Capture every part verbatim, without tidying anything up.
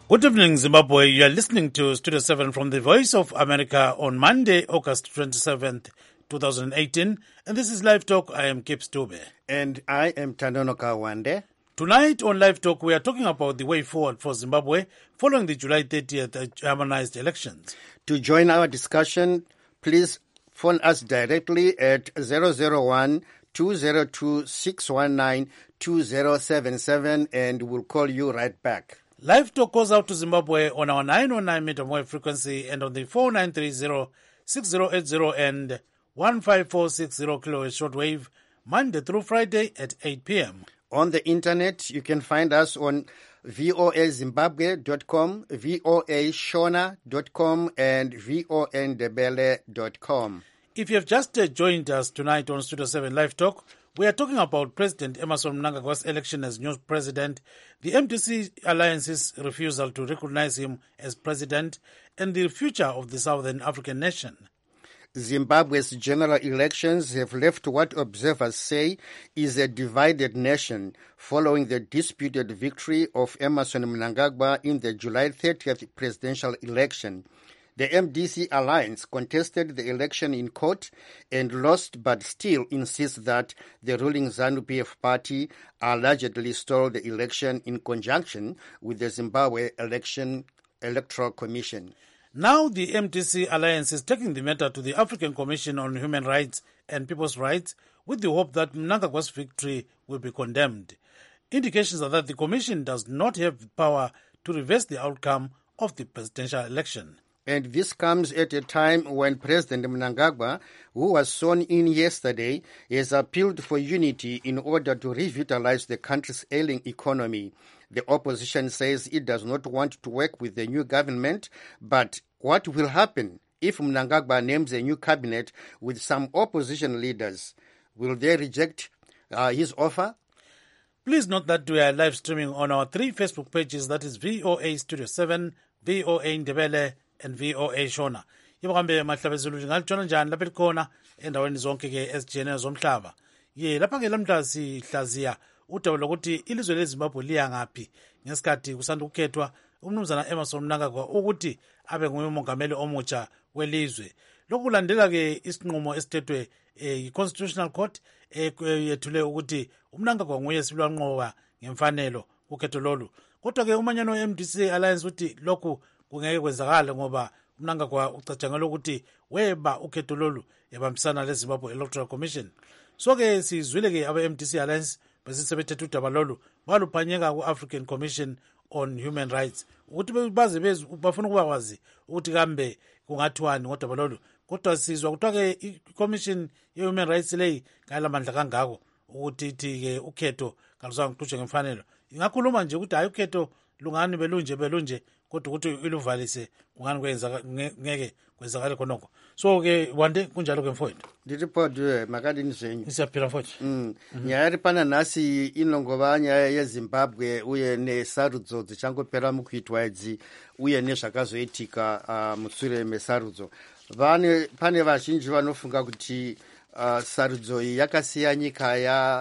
Good evening, Zimbabwe. You are listening to Studio seven from the Voice of America on Monday, August twenty-seventh, twenty eighteen. And this is Live Talk. I am Kip Stube. And I am Tanonoka Wande. Tonight on Live Talk, we are talking about the way forward for Zimbabwe following the July thirtieth harmonized elections. To join our discussion, please phone us directly at zero zero one, two zero two, six one nine, two zero seven seven and we'll call you right back. Live Talk goes out to Zimbabwe on our nine oh nine meter wave frequency and on the four nine three zero, six zero eight zero and one five four six zero kilohertz shortwave, Monday through Friday at eight p.m. On the internet, you can find us on voa zimbabwe dot com, voa shona dot com, and voa ndebele dot com. If you have just uh, joined us tonight on Studio seven Live Talk, we are talking about President Emmerson Mnangagwa's election as new president, the M D C Alliance's refusal to recognize him as president, and the future of the Southern African nation. Zimbabwe's general elections have left what observers say is a divided nation following the disputed victory of Emmerson Mnangagwa in the July thirtieth presidential election. The M D C Alliance contested the election in court and lost, but still insists that the ruling ZANU-P F party allegedly stole the election in conjunction with the Zimbabwe Election Electoral Commission. Now the M D C Alliance is taking the matter to the African Commission on Human Rights and People's Rights with the hope that Mnangagwa's victory will be condemned. Indications are that the Commission does not have the power to reverse the outcome of the presidential election. And this comes at a time when President Mnangagwa, who was sworn in yesterday, has appealed for unity in order to revitalize the country's ailing economy. The opposition says it does not want to work with the new government, but what will happen if Mnangagwa names a new cabinet with some opposition leaders? Will they reject uh, his offer? Please note that we are live streaming on our three Facebook pages, that is V O A Studio seven, V O A Ndebele, and V O A Shona. Yibo kambe mahlabezulu ngalutshona njani lapha likhona endaweni zonke ke ezijene zomhlaba. Ye lapha ke lamhla sihlaziya udaba lokuthi ilizwe leZimbabwe liya ngaphi ngesikhathi kusanda ukukhethwa umnumzana Emmerson Mnangagwa ukuthi abe nguye umongameli omutsha welizwe. Lokhu kulandela ke isinqumo esithethwe yi-Constitutional Court yethule ukuthi uMnangagwa nguye sibilwanqoba ngemfanelo ukhetho lolu. Kodwa ke umanyano we-M D C Alliance uthi lokhu kungeke kwenzakala ngoba Mnangagwa ucatshangela ukuthi weba ukhetho lolu yabambisana leZimbabwe Electoral Commission. So ke sizwile ke aba-M D C Alliance besisebethethe udaba lolu baluphanyeka ku-African Commission on Human Rights ukuthi baze bafuna ukuba kwazi ukuthi kambe kungathiwani ngodaba lolu. Kodwa sizwa kuthiwa ke i-Commission ye-Human Rights leyi kayilamandla kangako ukuthi ithi-ke ukhetho kaluzange kuqhutshwe ngemfanelo. Ingakhuluma nje ukuthi hayi ukhetho lungani belunje belunje kodwa ukuthi iluvalise kungani kwenzaka ngeke kwenzakale khonoko. So ke wande kunjalo ke mfowethu. Ndiripo makadini zvenyu. Siyaphila mfowethu. Mm. Nyaya iri pana nhasi inongova nyaya yeZimbabwe uye nesarudzo dzichangopera mukuitwa idzi uye nezvakazoitika uh, mushure mesarudzo. Vane pane vazhinji vanofunga kuti uh, sarudzo iyi yakasiya nyika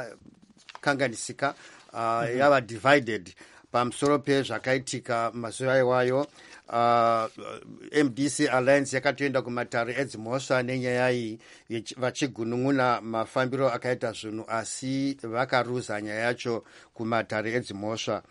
yakanganisika uh, mm-hmm. yava divided pamusoro pezvakaitika mazuva iwayo. Uh, M D C Alliance yakatoenda kumatare edzimhosva nenyaya iyi vachigunun'una mafambiro akaita zvinhu asi vakaruza nyaya yacho kumatare edzimhosva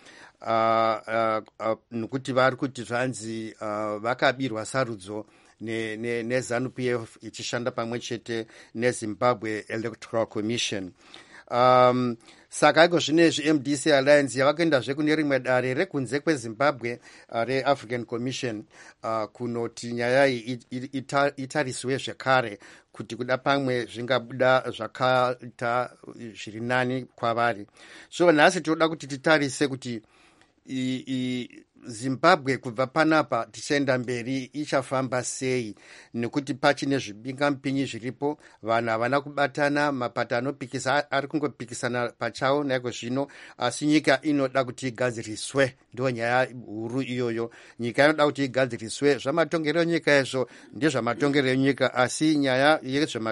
uh, uh, uh, nokuti vari kuti zvanzi uh, vakabirwa sarudzo neZANU-P F ichishanda pamwe chete neZimbabwe Electoral Commission. Um, saka iko zvinezvi M D C Alliance yavakuendazve kune rimwe dare rekunze kweZimbabwe uh, reAfrican Commission uh, kunoti nyaya iyi ita, itariswe zvekare kuti kuda pamwe zvingabuda zvakaita zviri nani kwavari. So nhasi tinoda kuti titarise kuti i, i, Zimbabwe kubva panapa tichienda mberi ichafamba sei nekuti pachine zvibingamupinyi zviripo, vanhu havana kubatana, mapato anopikisa ari kungopikisana pachawo. Naiko zvino asi nyika inoda kuti igadziriswe, ndo nyaya huru iyoyo. Nyika inoda kuti igadziriswe. Zvamatongerero nyika izvo ndezvamatongerero nyika, asi nyaya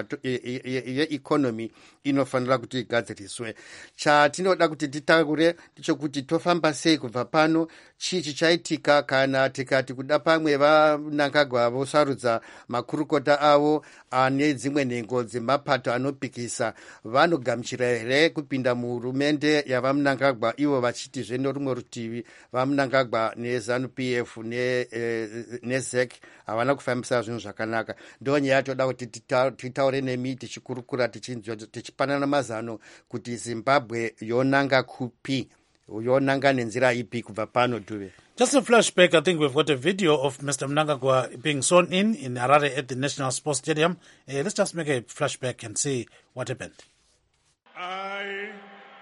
yeeconomy inofanira kuti igadziriswe. Chatinoda kuti titaure ndichokuti tofamba sei kubva pano, chii zvichaitika kana tikati kuda pamwe vaMnangagwa vosarudza makurukota avo ane dzimwe nhengo dzemapato anopikisa, vanogamuchira here kupinda muhurumende yavaMnangagwa, ivo vachitizve norumwe rutivi vaMnangagwa neZANU-P F neZ E C havana kufambisa zvinhu zvakanaka. Ndo nyaya toda kuti titaure nemi tichikurukura tichipanana mazano kuti Zimbabwe yonanga kupi, yonanga nenzira ipi kubva pano tuve. Just a flashback, I think we've got a video of Mister Mnangagwa being sworn in in Harare at the National Sports Stadium. Uh, let's just make a flashback and see what happened. I,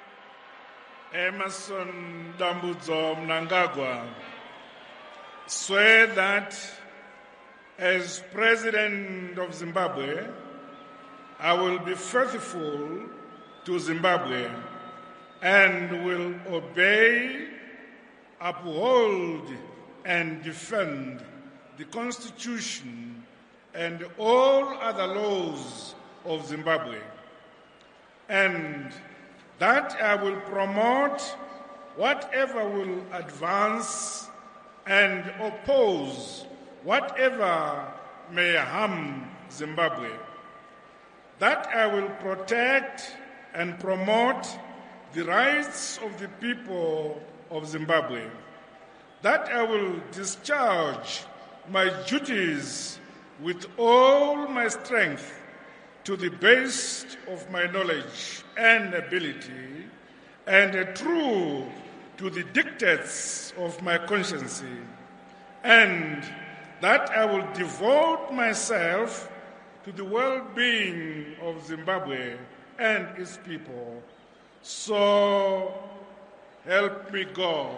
Emmerson Dambudzo Mnangagwa, swear that as President of Zimbabwe, I will be faithful to Zimbabwe and will obey, uphold, and defend the Constitution and all other laws of Zimbabwe, and that I will promote whatever will advance and oppose whatever may harm Zimbabwe, that I will protect and promote the rights of the people of Zimbabwe, that I will discharge my duties with all my strength to the best of my knowledge and ability, and true to the dictates of my conscience, and that I will devote myself to the well-being of Zimbabwe and its people. So help me God.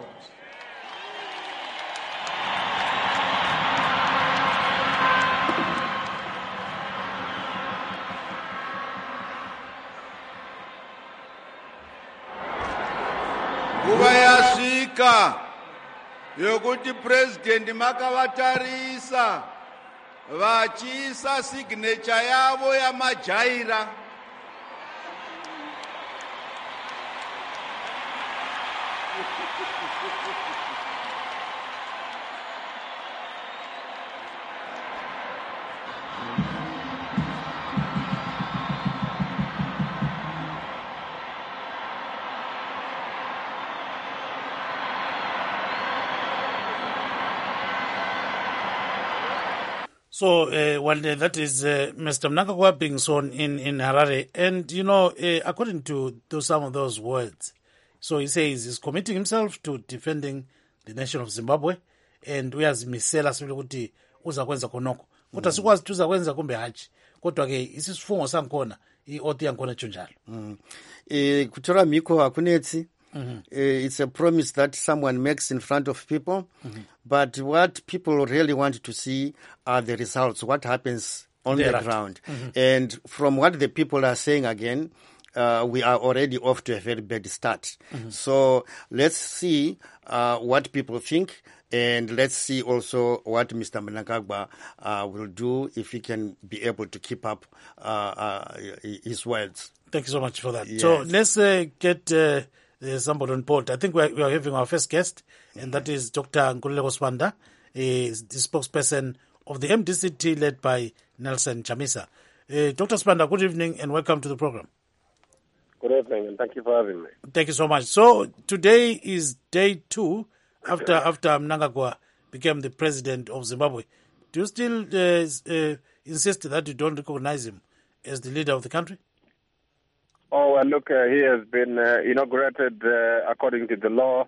Nguva yasvika yokuti president makavatarisa vachiisa signature yavo yamajaira. So, uh, well, uh, that is uh, Mister Mnangagwa being sworn in in Harare. And, you know, uh, according to, to some of those words, so he says he's committing himself to defending the nation of Zimbabwe, and uyazimisela sivile kuti uzakwenza konoko. Kodwa sikwazi kuti uzakwenza kumbe hachi. Kodwa ke isisifungo sankhona i-oath yankhona chonjalo. Mm. Eh, kutora mhiko hakunetsi. Mm-hmm. Uh, it's a promise that someone makes in front of people, mm-hmm. but what people really want to see are the results, what happens on there the right. ground. Mm-hmm. And from what the people are saying again, uh, we are already off to a very bad start. Mm-hmm. So let's see uh, what people think, and let's see also what Mister Mnangagwa uh, will do if he can be able to keep up uh, uh, his words. Thank you so much for that. Yes. So let's uh, get... Uh, There's somebody on board. I think we are, we are having our first guest, and that is Doctor Nkululeko Sibanda, is the spokesperson of the M D C T led by Nelson Chamisa. Uh, Doctor Sibanda, good evening and welcome to the program. Good evening, and thank you for having me. Thank you so much. So today is day two after after Mnangagwa became the president of Zimbabwe. Do you still uh, uh, insist that you don't recognize him as the leader of the country? Oh, well, look, uh, he has been uh, inaugurated uh, according to the law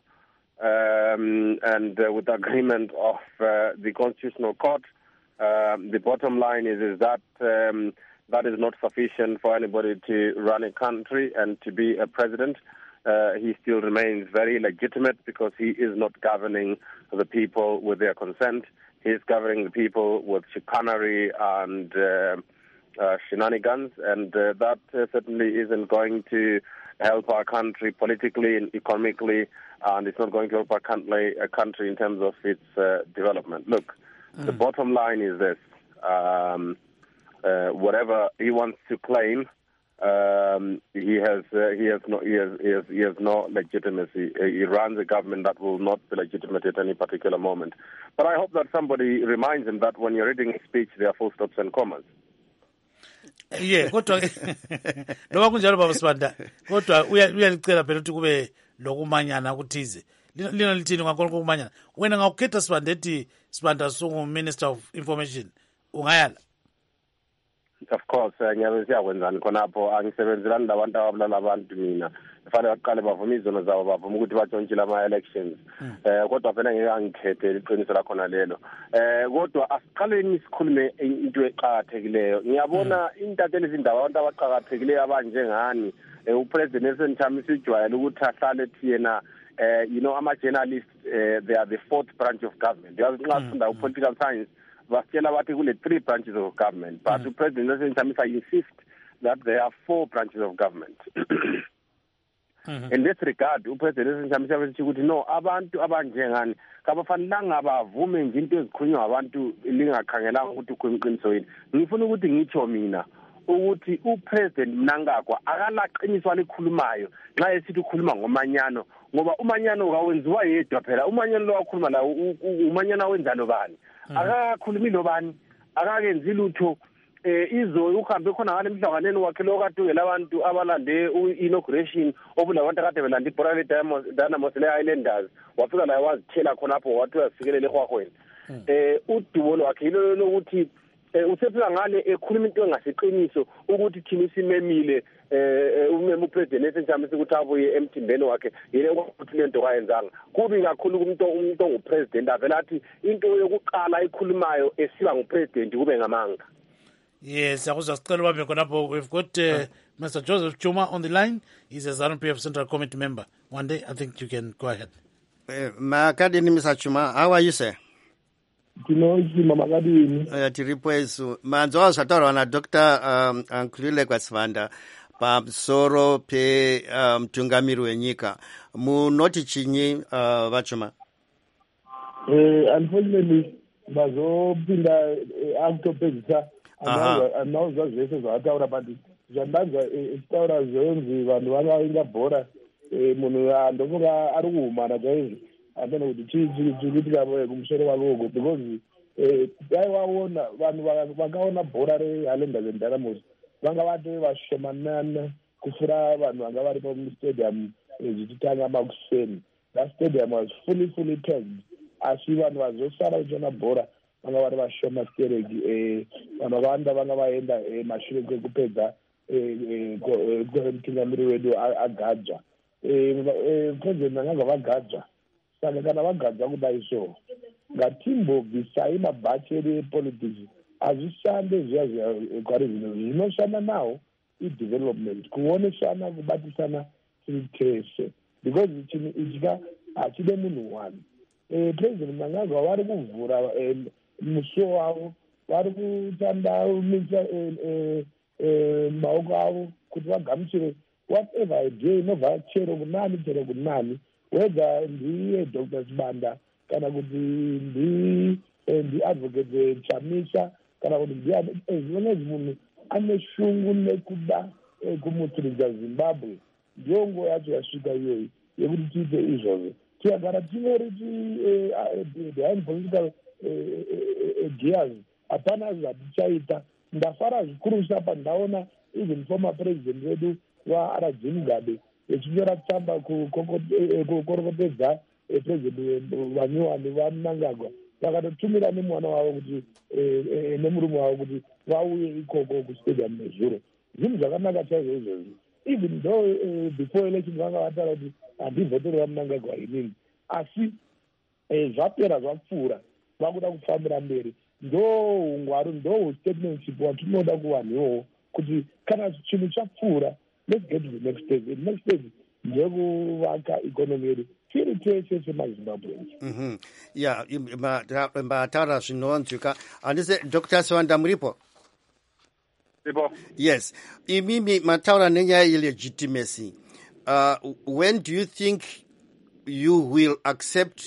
um, and uh, with agreement of uh, the Constitutional Court. Uh, the bottom line is, is that um, that is not sufficient for anybody to run a country and to be a president. Uh, he still remains very legitimate because he is not governing the people with their consent. He is governing the people with chicanery and... Uh, Uh, shenanigans, and uh, that uh, certainly isn't going to help our country politically and economically, and it's not going to help our country, a country in terms of its uh, development. Look, mm. the bottom line is this. Um, uh, whatever he wants to claim, um, he has uh, he has no he has, he has he has no legitimacy. Uh, he runs a government that will not be legitimate at any particular moment. But I hope that somebody reminds him that when you're reading a speech, there are full stops and commas. Yeah, kodwa noma kunjalo baba Sibanda, kodwa uyalicela phela ukuthi kube lokumanyana kuthize. Lina lithini ngakhona kokumanyana? Wena ngawukhetha Sibanda ethi Sibanda sungu Minister of Information. Ungayala? Of course, ngiyabe siyakwenzani khonapho angisebenzelani labantu ababulala abantu mina. Kufanele baqale bavume izono zabo bavume ukuthi batshontshile ama-elections. Eh kodwa phela ngeke angikhethe iqiniso lakho nalelo. Eh kodwa asiqaleni sikhulume into eqhakathekileyo. Ngiyabona intatheli izindaba abantu abaqhakathekileyo abanjengani uPresident Nelson Chamisa ijwayele ukuthi ahlale thina eh you know ama-journalists uh, they are the fourth branch of government. Yazi nxa sifunda u-political science basitshela bathi kule three branches of government, but mm. President Nelson Chamisa insists that there are four branches of government. Mm-hmm. In this regard, uPresident Nelson Chamisa uthi ukuthi no, abantu abanjengani kabafanelanga bavume nje into ezikhulunywa abantu lingakhangelanga ukuthi kuyiqiniso yini. Ngifuna ukuthi ngitsho mina ukuthi uPresident Mnangagwa akalaqiniso alikhulumayo nxa esithi ukhuluma ngomanyano, ngoba umanyano kawenziwa yedwa phela. Umanyano lo wakhuluma la umanyano wenza lobani? Akakhulumi lobani, akakenzi lutho. Eh izo uhambe khona ngale mhlanganeni wakhe lo kade ngelabantu abalande inauguration obulabantu akade belanda iBorale Dynamos le Islanders, wafika la wazithela khona lapho wathi uyasikelele ekhwahweni. Eh udibolo wakhe yilo lokuthi usephila ngale ekhuluma into engasiqiniso ukuthi thina simemile eh umeme uPresident Nelson Chamisa ukuthi abuye emthimbeni wakhe yile ukuthi lento kayenzanga. Kubi kakhulu umuntu umuntu ongupresident avela athi into yokuqala ekhulumayo esiba ngupresident kube ngamanga. Yes, akuzwa sicela ubambe khonapho. We've got uh, huh? Mister Joseph Chuma on the line. He's a ZANU P F Central Committee member. One day, I think you can go ahead. Uh, Makadini, Mister Chuma, how are you, sir? Tinozi Mamakadini. Uh, tiripo esu. Manzo satoro na Doctor um, Ankulile kwa Sibanda pa soro pe um, tungamiru enyika. Mu noti chinyi uh, Vachuma? Uh, unfortunately, bazo pinda uh, autopezisa. Anauza zvese zvataura pati zvandanzwa taura zvonzi vanhu vakainga bhora munhu andofunga ari kuhumana chaizvo apena kuti chii chiri kuitika kumusoro kwake uko, because dai waona vanhu vakaona bhora reHighlanders and Dynamos vanga vati vashomanana kufura vanhu vanga vari pamustadium zvichitanga makuseni. That stadium was fully fully packed, asi vanhu vazosara kuchiona bhora vanga vari vashoma stereki. Vanhu vakawanda vanga vaenda mashure kwekupedza mutungamiri wedu agadzwa. President vanga vagadzwa, saka kana vagadzwa kudai so ngatimbobvisai mabhachi epolitics. Hazvishande zviya zviya kwari zvino zvinoshanda nawo idevelopment, kuonesana, kubatisana tiri tese, because ichika hachide munhu one. President Mnangagwa vari kuvhura musuwo wavo, vari kutandamisa maoko avo kuti vagamuchire whatever idea inobva chero kunani chero kunani, whether ndiye Doctor Sibanda kana kuti ndiadvocate Chamisa kana kuti ndiani, as long as munhu ane shungu nekuda kumutsiridza Zimbabwe, ndiyo nguva yacho yasvika iyoyi yekuti tiite izvozvo. Tikagara tinoriti behind political gears hapana zvatichaita. Ndafara zvikuru sapa ndaona even former president wedu waR G Mugabe echinyora tsamba kukorokotedza president vanyuwani vaMnangagwa, vakatotumira nemwana wavo kuti nemurume wavo kuti vauye ikoko kustadium nezuro. Zvinhu zvakanaka chaizvo izvozvo. Even though uh, before election vanga vataura kuti handivhoterwa Mnangagwa inini, asi zvapera zvapfuura vakuda kufambira mberi. Ndo ungwaru, ndo statementship watinoda kuvanhu iwowo kuti kana chinhu chapfuura, let's get to the next stage. The next stage ndekuvaka economy yedu tiri tese semaZimbabweans. Mhm. Yeah, mataura zvinonzwika. Andise Doctor Sibanda muripo? Yes. Imimi mataura nenyaya yelegitimacy. Uh, when do you think you will accept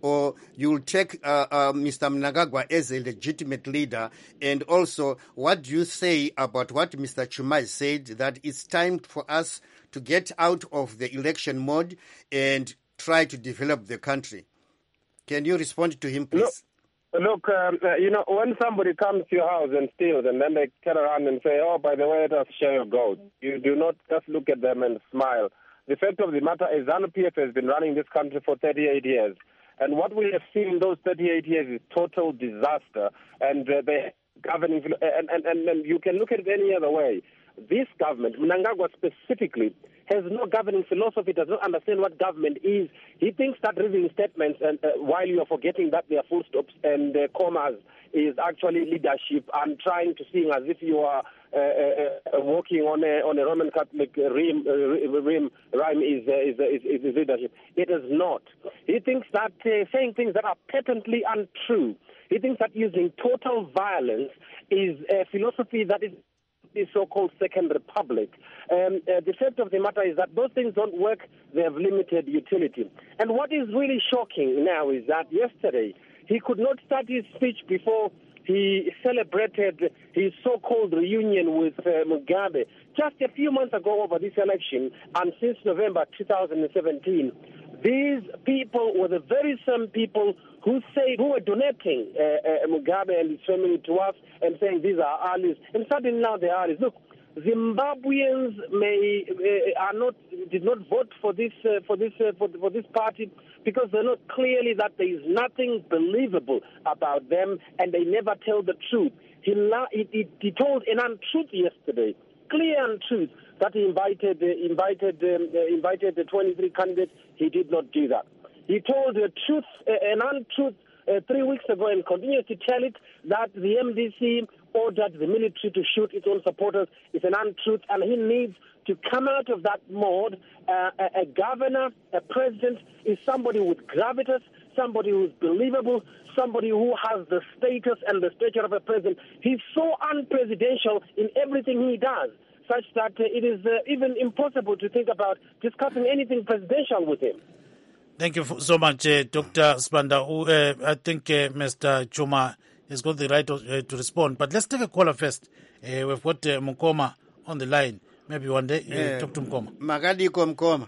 or you'll take uh, uh, Mister Mnangagwa as a legitimate leader? And also, what do you say about what Mister Chuma said, that it's time for us to get out of the election mode and try to develop the country? Can you respond to him, please? Look, look um, uh, you know, when somebody comes to your house and steals, and then they turn around and say, oh, by the way, let us share your gold, you do not just look at them and smile. The fact of the matter is ZANU-P F has been running this country for thirty-eight years. And what we have seen in those thirty-eight years is total disaster. And uh, they governing, and, and, and, and you can look at it any other way. This government, Mnangagwa specifically, has no governing philosophy, does not understand what government is. He thinks that reading statements, and uh, while you are forgetting that they are full stops and uh, commas, is actually leadership, and trying to sing as if you are uh, uh, uh, walking on a on a Roman Catholic rhyme, uh, rhyme, rhyme is, uh, is, uh, is, is leadership. It is not. He thinks that uh, saying things that are patently untrue, he thinks that using total violence is a philosophy that is the so-called Second Republic. Um, uh, the fact of the matter is that those things don't work. They have limited utility. And what is really shocking now is that yesterday he could not start his speech before he celebrated his so-called reunion with uh, Mugabe. Just a few months ago over this election, and since November two thousand seventeen, these people were the very same people who say who were donating uh, uh, Mugabe and his family to us and saying these are allies. And suddenly now they are allies. Look, Zimbabweans may uh, are not did not vote for this uh, for this uh, for, for this party because they know clearly that there is nothing believable about them, and they never tell the truth. He he, he, he told an untruth yesterday, clear untruth, that he invited uh, invited um, uh, invited the twenty-three candidates. He did not do that. He told the truth, uh, an untruth, uh, three weeks ago, and continues to tell it, that the M D C ordered the military to shoot its own supporters. It's an untruth, and he needs to come out of that mode. Uh, a, a governor, a president, is somebody with gravitas, somebody who's believable, somebody who has the status and the stature of a president. He's so unpresidential in everything he does, such that uh, it is uh, even impossible to think about discussing anything presidential with him. Thank you so much, uh, Doctor Sibanda. Uh, I think uh, Mister Chuma has got the right to, uh, to respond. But let's take a caller first. Uh, we've got uh, Mkoma on the line. Maybe one day, uh, yeah. Talk to Mkoma. Magadiko Mkoma.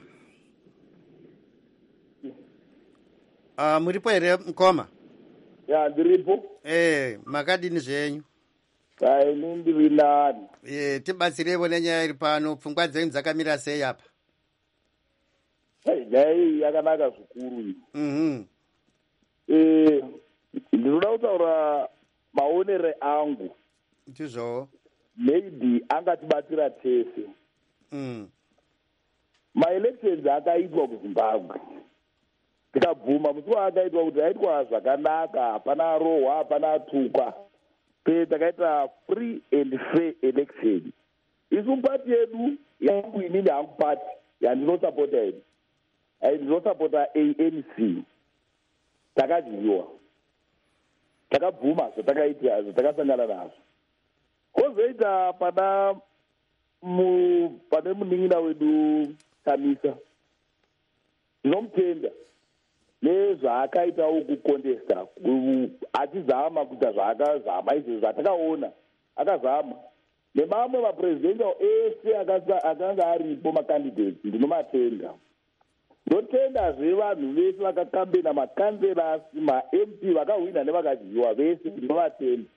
Uh, muripo ere Mkoma? Ya, ndiripo. Eh, magadi ni zvenyu. Kai, nindi vinani. Eh, tibatsirevo nenyaya iri pano, pfungwa dzenyu dzakamira sei apa? Hey, dai yakanaka zvikuru. Mhm. Eh, ndinoda kutaura maonere angu. Ndizvo. Maybe angatibatsira tese. Mm. Ma-elections akaitwa kuZimbabwe. Tikabvuma musi akaitwa kuti aitwa zvakanaka, hapana rohwa, hapana tuka. Pe takaita free and fair election. Isu party yedu yangu inini hangu party yandinosapota yedu. Ndinosapota A N C. Takadyiwa. Takabvuma zvatakaita zvatakasangana nazvo. Kozoita pana mu pane munin'ina wedu Kamisa. Ndinomutenda nezvaakaita ukukontesta, achizama kuita zvaakazama izvo zvatakaona akazama. Nemamwe mapresidential ese akanga aripo macandidates ndinomatenda. Ndotendazve vanhu vese vakakambena, makanselas, ma-M P vakahwina nevakadyiwa vese ndinovatenda.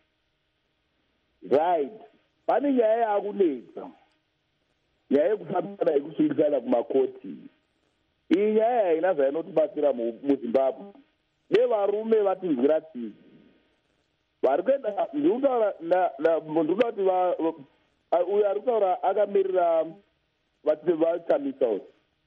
Right. Pane nyaya yakunetsa. Nyaya yekufambisana yekusungisana kumakoti. Iyi nyaya haina zvainotibatsira muZimbabwe. Nevarume vatinzwira tsitsi. Vari kuenda ndikutaura ndinoda kuti uyo ari kutaura akamirira vaChamisa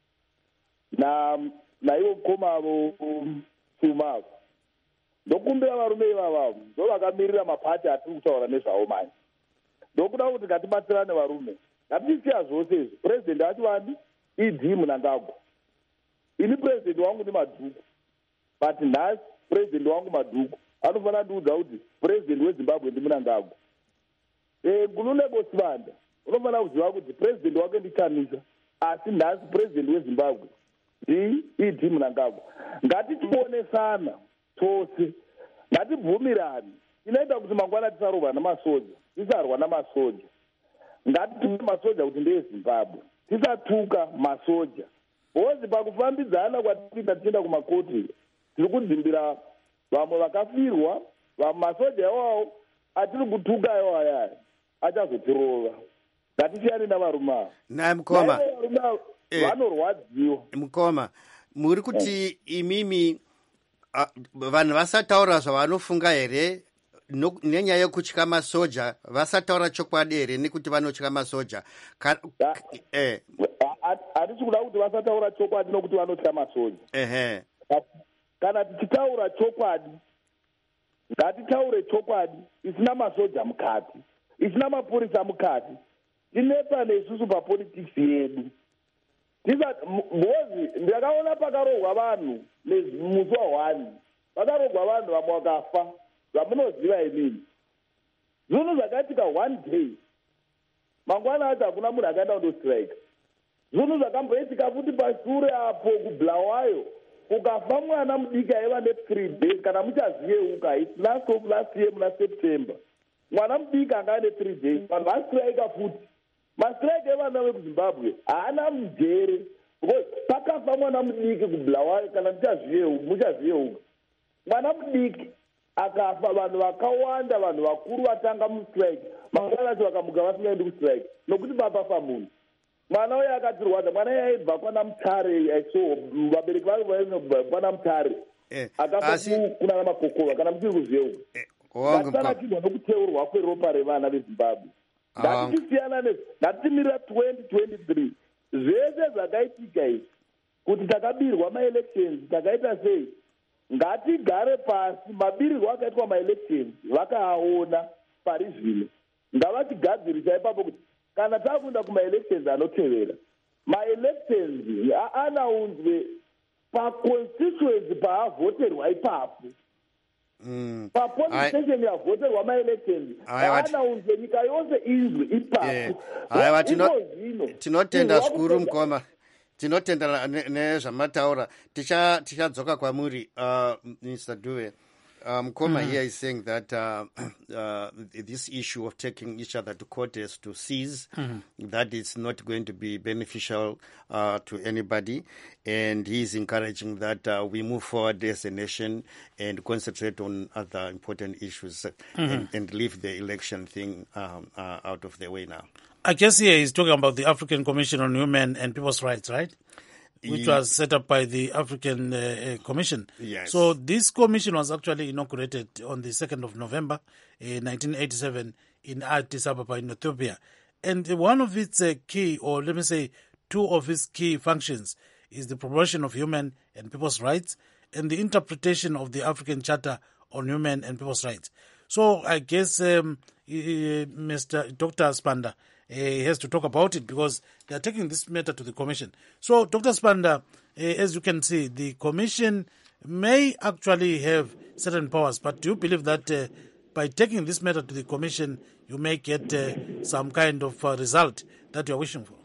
na naivo mukoma avo Chuma avo. Ndokumbira varume ivava ndo vakamirira mapati atiri kutaura nezvavo manje. Ndokuda kuti ngatibatsirane varume. Ngatisiya zvose izvi. President ati wandi idi Mnangagwa. Ini president wangu ni Madhuku. But nhasi president wangu Madhuku anofanira ndiudza kuti president weZimbabwe ndi Mnangagwa. Eh, Gululeko Sibanda unofanira kuziva kuti president wake ndi Chamisa, asi nhasi president weZimbabwe ndiiti Mnangagwa, ngatitionesana tose, ngatibvumirane. Inoita kuti mangwana tisarwa namasoja, tisarwa namasoja. Ngatituke masoja kuti ndeeZimbabwe, tisatuka masoja. Bozi pakufambidzana kwatinoita tichienda kumakoti, tiri kudzimbira vamwe vakafirwa, vamwe masoja iwawo atiri kutuka iwo ayaya achazotirova. Ngatisiyane navarume ava. Naye Mukoma. Eh, vanorwadziwa. Mukoma, muri kuti imimi uh, vanhu vasataura zvavanofunga here no, nenyaya yekutya masoja, vasataura chokwadi here nekuti vanotya masoja? Eh. Hatisi kuda kuti vasataura chokwadi nokuti vanotya masoja. Ehe. Kana tichitaura chokwadi, ngatitaure chokwadi isina masoja mukati, isina mapurisa mukati. Tinepa nesusu papolitics yedu. Tisa mbozi ndakaona pakarogwa vanhu musi wahwani, pakarogwa vanhu vamwe vakafa vamunoziva imini. Zvinhu zvakaitika one day, mangwana acho hakuna munhu akaenda kundostrike. Zvinhu zvakamboitika futi pashure apo kuBulawayo kukafa mwana mudiki aiva ne-three days kana muchaziyeuka. It's last of last year muna September. Mwana mudiki anga ane three days, vanhu vastrike futi. Mastrike evana vekuZimbabwe haana mujere because pakafa mwana mudiki kuBulawayo kana muchaziyeuka. Mwana mudiki akafa, vanhu vakawanda, vanhu vakuru vatanga mustrike, mangwana acho vakamuka vasingaendi kustrike nokuti papafa munhu. Mwana uyo akatirwadza, mwana uyo aibva kwana Mutare, aiso vabereki vake vaibva kwana Mutare akafa kuna namakokova kana muchiri kuziyeuka. Ngatitanatirwa nokuteurwa kweropa revana veZimbabwe. Ngatisiyana nezvo, ngatimirira twenty twenty-three. Zvese zvakaitika izvi kuti takabirwa maelections takaita sei, ngatigare pasi. Mabirirwo akaitwa maelections vakaaona pari zvino, ngavachigadzirisa ipapo kuti kana takuenda kumaelections anotevera, maelections anaunzwe paconstituency paavhoterwa ipapo. Mm. Papolice station yavhoterwa maelections anaunzwe nyika yose izwe ipapo. Aiwa, tinotenda zvikuru Mukoma, tinotenda nezvamataura. Tichadzoka kwamuri, Mister Dube. Um, Mukoma mm. here is saying that uh, uh, this issue of taking each other to court is to seize, mm-hmm. that it's not going to be beneficial uh, to anybody. And he's encouraging that uh, we move forward as a nation and concentrate on other important issues mm-hmm. and, and leave the election thing um, uh, out of the way now. I guess here he's talking about the African Commission on Human and People's Rights, right? Which was set up by the African uh, Commission. Yes. So this commission was actually inaugurated on the second of November, uh, nineteen eighty-seven in Addis Ababa in Ethiopia. And one of its uh, key, or let me say two of its key functions, is the promotion of human and people's rights and the interpretation of the African Charter on Human and People's Rights. So I guess um, uh, Mister Doctor Spanda Uh, has to talk about it because they are taking this matter to the commission. So, Doctor Spanda, uh, as you can see, the commission may actually have certain powers, but do you believe that uh, by taking this matter to the commission, you may get uh, some kind of uh, result that you are wishing for?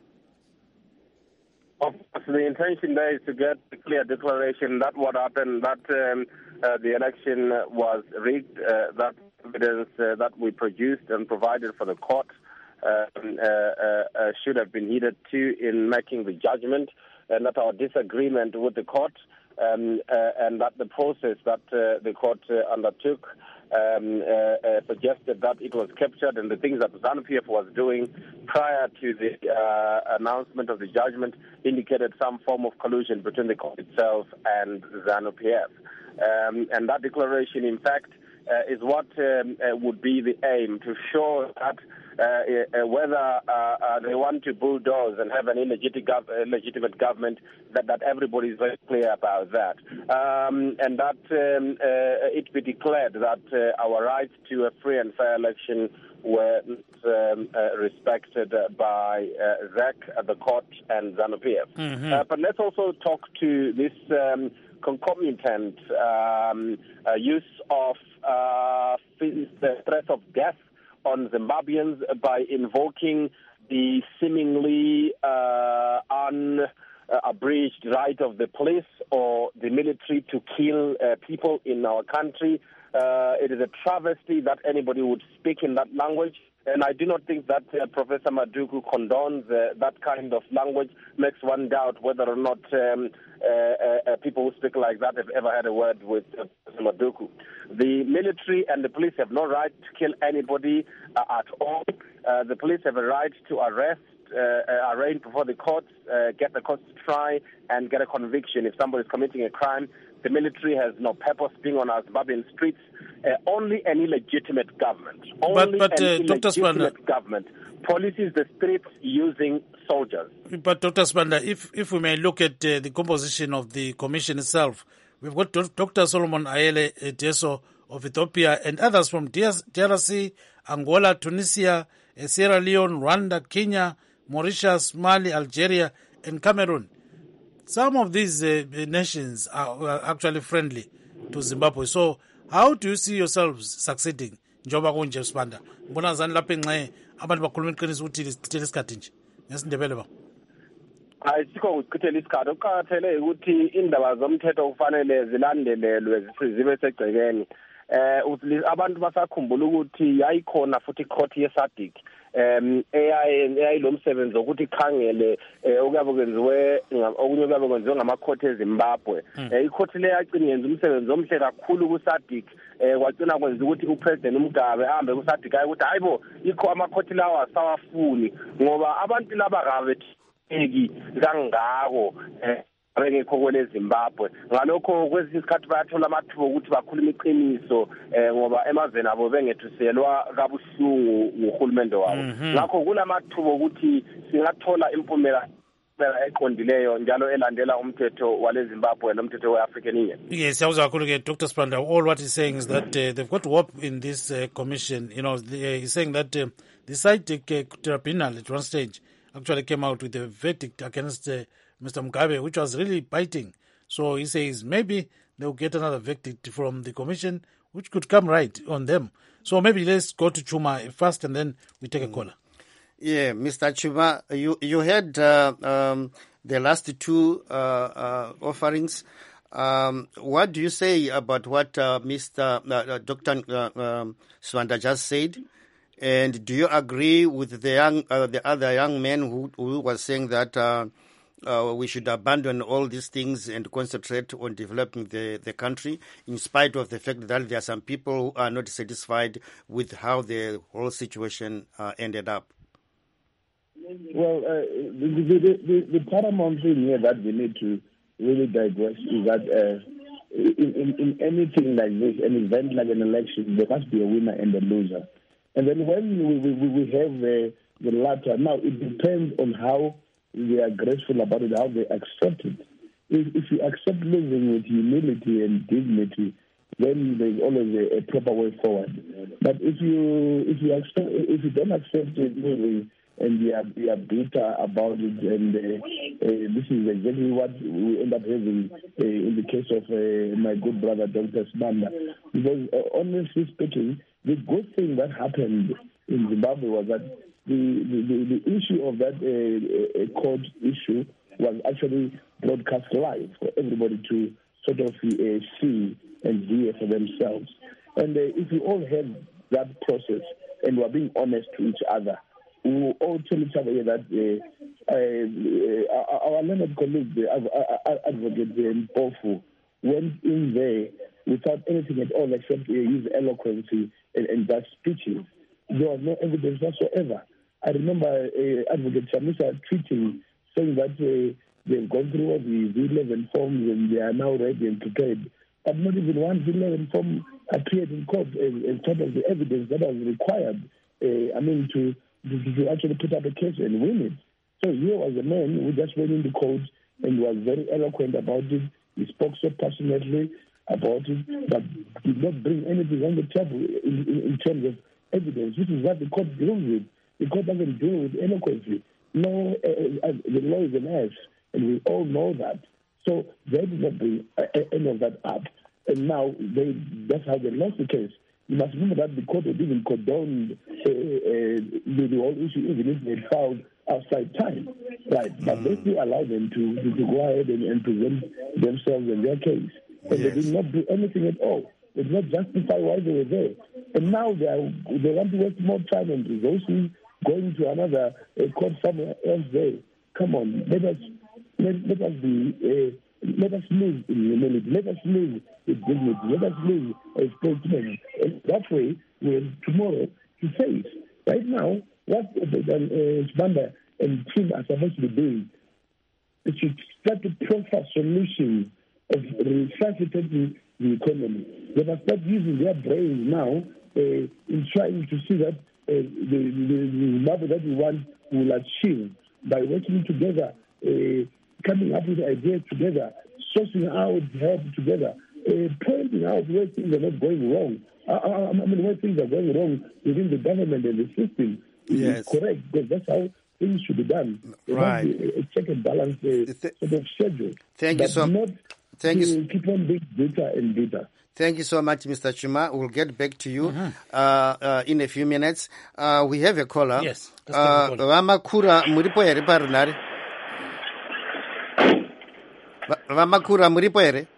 Of course, the intention there is to get a clear declaration that what happened, that um, uh, the election was rigged, uh, that evidence uh, that we produced and provided for the court Uh, uh, uh, should have been heeded too in making the judgment, and that our disagreement with the court um, uh, and that the process that uh, the court uh, undertook um, uh, uh, suggested that it was captured, and the things that ZANU-P F was doing prior to the uh, announcement of the judgment indicated some form of collusion between the court itself and ZANU-P F. Um, and that declaration, in fact, uh, is what um, uh, would be the aim, to show that Uh, uh, whether uh, uh, they want to bulldoze and have an illegitimate, gov- illegitimate government, that, that everybody is very clear about that. Um, and that um, uh, it be declared that uh, our rights to a free and fair election were um, uh, respected by uh, Z E C, uh, the court, and ZANU-P F. Mm-hmm. Uh, but let's also talk to this um, concomitant um, uh, use of uh, the threat of death on Zimbabweans by invoking the seemingly uh, un, uh, abridged right of the police or the military to kill uh, people in our country. Uh, it is a travesty that anybody would speak in that language. And I do not think that uh, Professor Maduku condones uh, that kind of language, makes one doubt whether or not um, uh, uh, people who speak like that have ever had a word with uh, Professor Maduku. The military and the police have no right to kill anybody uh, at all. Uh, the police have a right to arrest, uh, uh, arraign before the courts, uh, get the courts to try and get a conviction if somebody is committing a crime. The military has no purpose being on our Zimbabwean streets. Uh, only an illegitimate government, only but, but, uh, an Doctor illegitimate Spanda, government policies the streets using soldiers. But Doctor Spanda, if, if we may look at uh, the composition of the commission itself, we've got Doctor Solomon Ayele Deso of Ethiopia and others from D R C, Angola, Tunisia, uh, Sierra Leone, Rwanda, Kenya, Mauritius, Mali, Algeria, and Cameroon. Some of these uh, nations are, are actually friendly to Zimbabwe. So how do you see yourselves succeeding? Njoba kunje Spanda. Mbona zani lapha enxe abantu bakhuluma iqiniso ukuthi sichithele isikhathi nje. Ngesindebele ba. Ayisikho ukuchithela isikhathi. Okuqakathele ukuthi indaba zomthetho kufanele zilandelelwe zibe segcekeni. Eh abantu basakhumbula ukuthi yayikhona futhi icourt yeSADC um eyayilo msebenzi ukuthi ikhangele okuyabe kwenziwe okunye kuyabe kwenziwe ngamakhoti eZimbabwe. iCourt le yagcina yenza umsebenzi omhle kakhulu kuSADC kwagcina kwenza ukuthi uPresident uMgabe ahambe kuSADC ayi ukuthi hayibo ikho amakhoti lawa asawafuni ngoba abantu laba kabe eki kangako ngekho kwele Zimbabwe ngalokho kwesinye isikhathi bayathola amathuba ukuthi bakhuluma iqiniso ngoba emazweni abo bengethuselwa kabuhlungu nguhulumende wabo ngakho kulamathuba ukuthi singathola impumela eqondileyo njalo elandela umthetho wale Zimbabwe nomthetho we-African Union. Yes, I was actually Doctor Spanda. All what he's saying is that uh, they've got hope in this uh, commission. You know, the, uh, he's saying that uh, the SADC uh, tribunal at one stage actually came out with a verdict against uh, Mister Mugabe, which was really biting. So he says maybe they'll get another verdict from the commission, which could come right on them. So maybe let's go to Chuma first, and then we take a caller. Yeah, Mister Chuma, you you had uh, um, the last two uh, uh, offerings. Um, what do you say about what uh, Mister Uh, Doctor Uh, um, Swanda just said? And do you agree with the young, uh, the other young man who, who was saying that uh, uh, we should abandon all these things and concentrate on developing the, the country, in spite of the fact that there are some people who are not satisfied with how the whole situation uh, ended up? Well, uh, the, the, the, the paramount thing here that we need to really digress is that uh, in, in, in anything like this, an event like an election, there must be a winner and a loser. And then when we, we, we have uh, the latter, now it depends on how they are graceful about it, how they accept it. If, if you accept losing with humility and dignity, then there's always a, a proper way forward. But if you if you accept, if you don't accept it losing and you are, you are bitter about it, and uh, uh, this is exactly what we end up having uh, in the case of uh, my good brother Doctor Spanda. Because uh, honestly speaking, the good thing that happened in Zimbabwe was that the, the, the, the issue of that uh, uh, court issue was actually broadcast live for everybody to sort of uh, see and hear for themselves. And uh, if we all had that process and were being honest to each other, we will all tell each other that uh, uh, uh, our learned colleague, the uh, advocate Mpofu, went in there without anything at all except uh, his eloquence and, and that speeches. There was no evidence whatsoever. I remember uh, Advocate Chamisa tweeting, saying that uh, they've gone through all the V eleven forms and they are now ready and prepared. But not even one V eleven form appeared in court as, as part of the evidence that was required, uh, I mean, to, to, to actually put up a case and win it. So here was a man who just went in the court and was very eloquent about it. He spoke so passionately about it, but did not bring anything on the table in, in, in terms of evidence, which is what the court deals with. The court doesn't deal with eloquence. No, uh, uh, the law is an ass, and we all know that. So they did not bring uh, any of that up. And now they, that's how they lost the case. You must remember that the court had even condoned uh, uh, the, the whole issue, even if they found outside time, right? But they still allow them to, to, to go ahead and, and present themselves in their case. And yes. They did not do anything at all. They did not justify why they were there. And now they are, they want to waste more time and resources going to another uh, court somewhere else there. Come on, let us let, let us be uh, let us live in humility. Let us live with dignity. Let us live as statesmen. And that way, we have tomorrow to face. Right now, what uh, Sibanda and team are supposed to be doing is to start to proffer solutions of resuscitating the economy. They must start using their brains now uh, in trying to see that uh, the, the, the Zimbabwe that we want will achieve by working together, uh, coming up with ideas together, sourcing out help together, uh, pointing out where things are not going wrong. I, I, I mean, where things are going wrong within the government and the system yes. is correct, because that's how things should be done. There right. must be a check and balance uh, Th- sort of schedule. Thank you so much. Thank to you. Keep on being bitter and bitter. Thank you so much, Mister Chuma. We'll get back to you mm-hmm. uh, uh, in a few minutes. Uh, we have a caller. Yes. Uh, Vamakura muripo ere parunare. Vamakura muripo ere.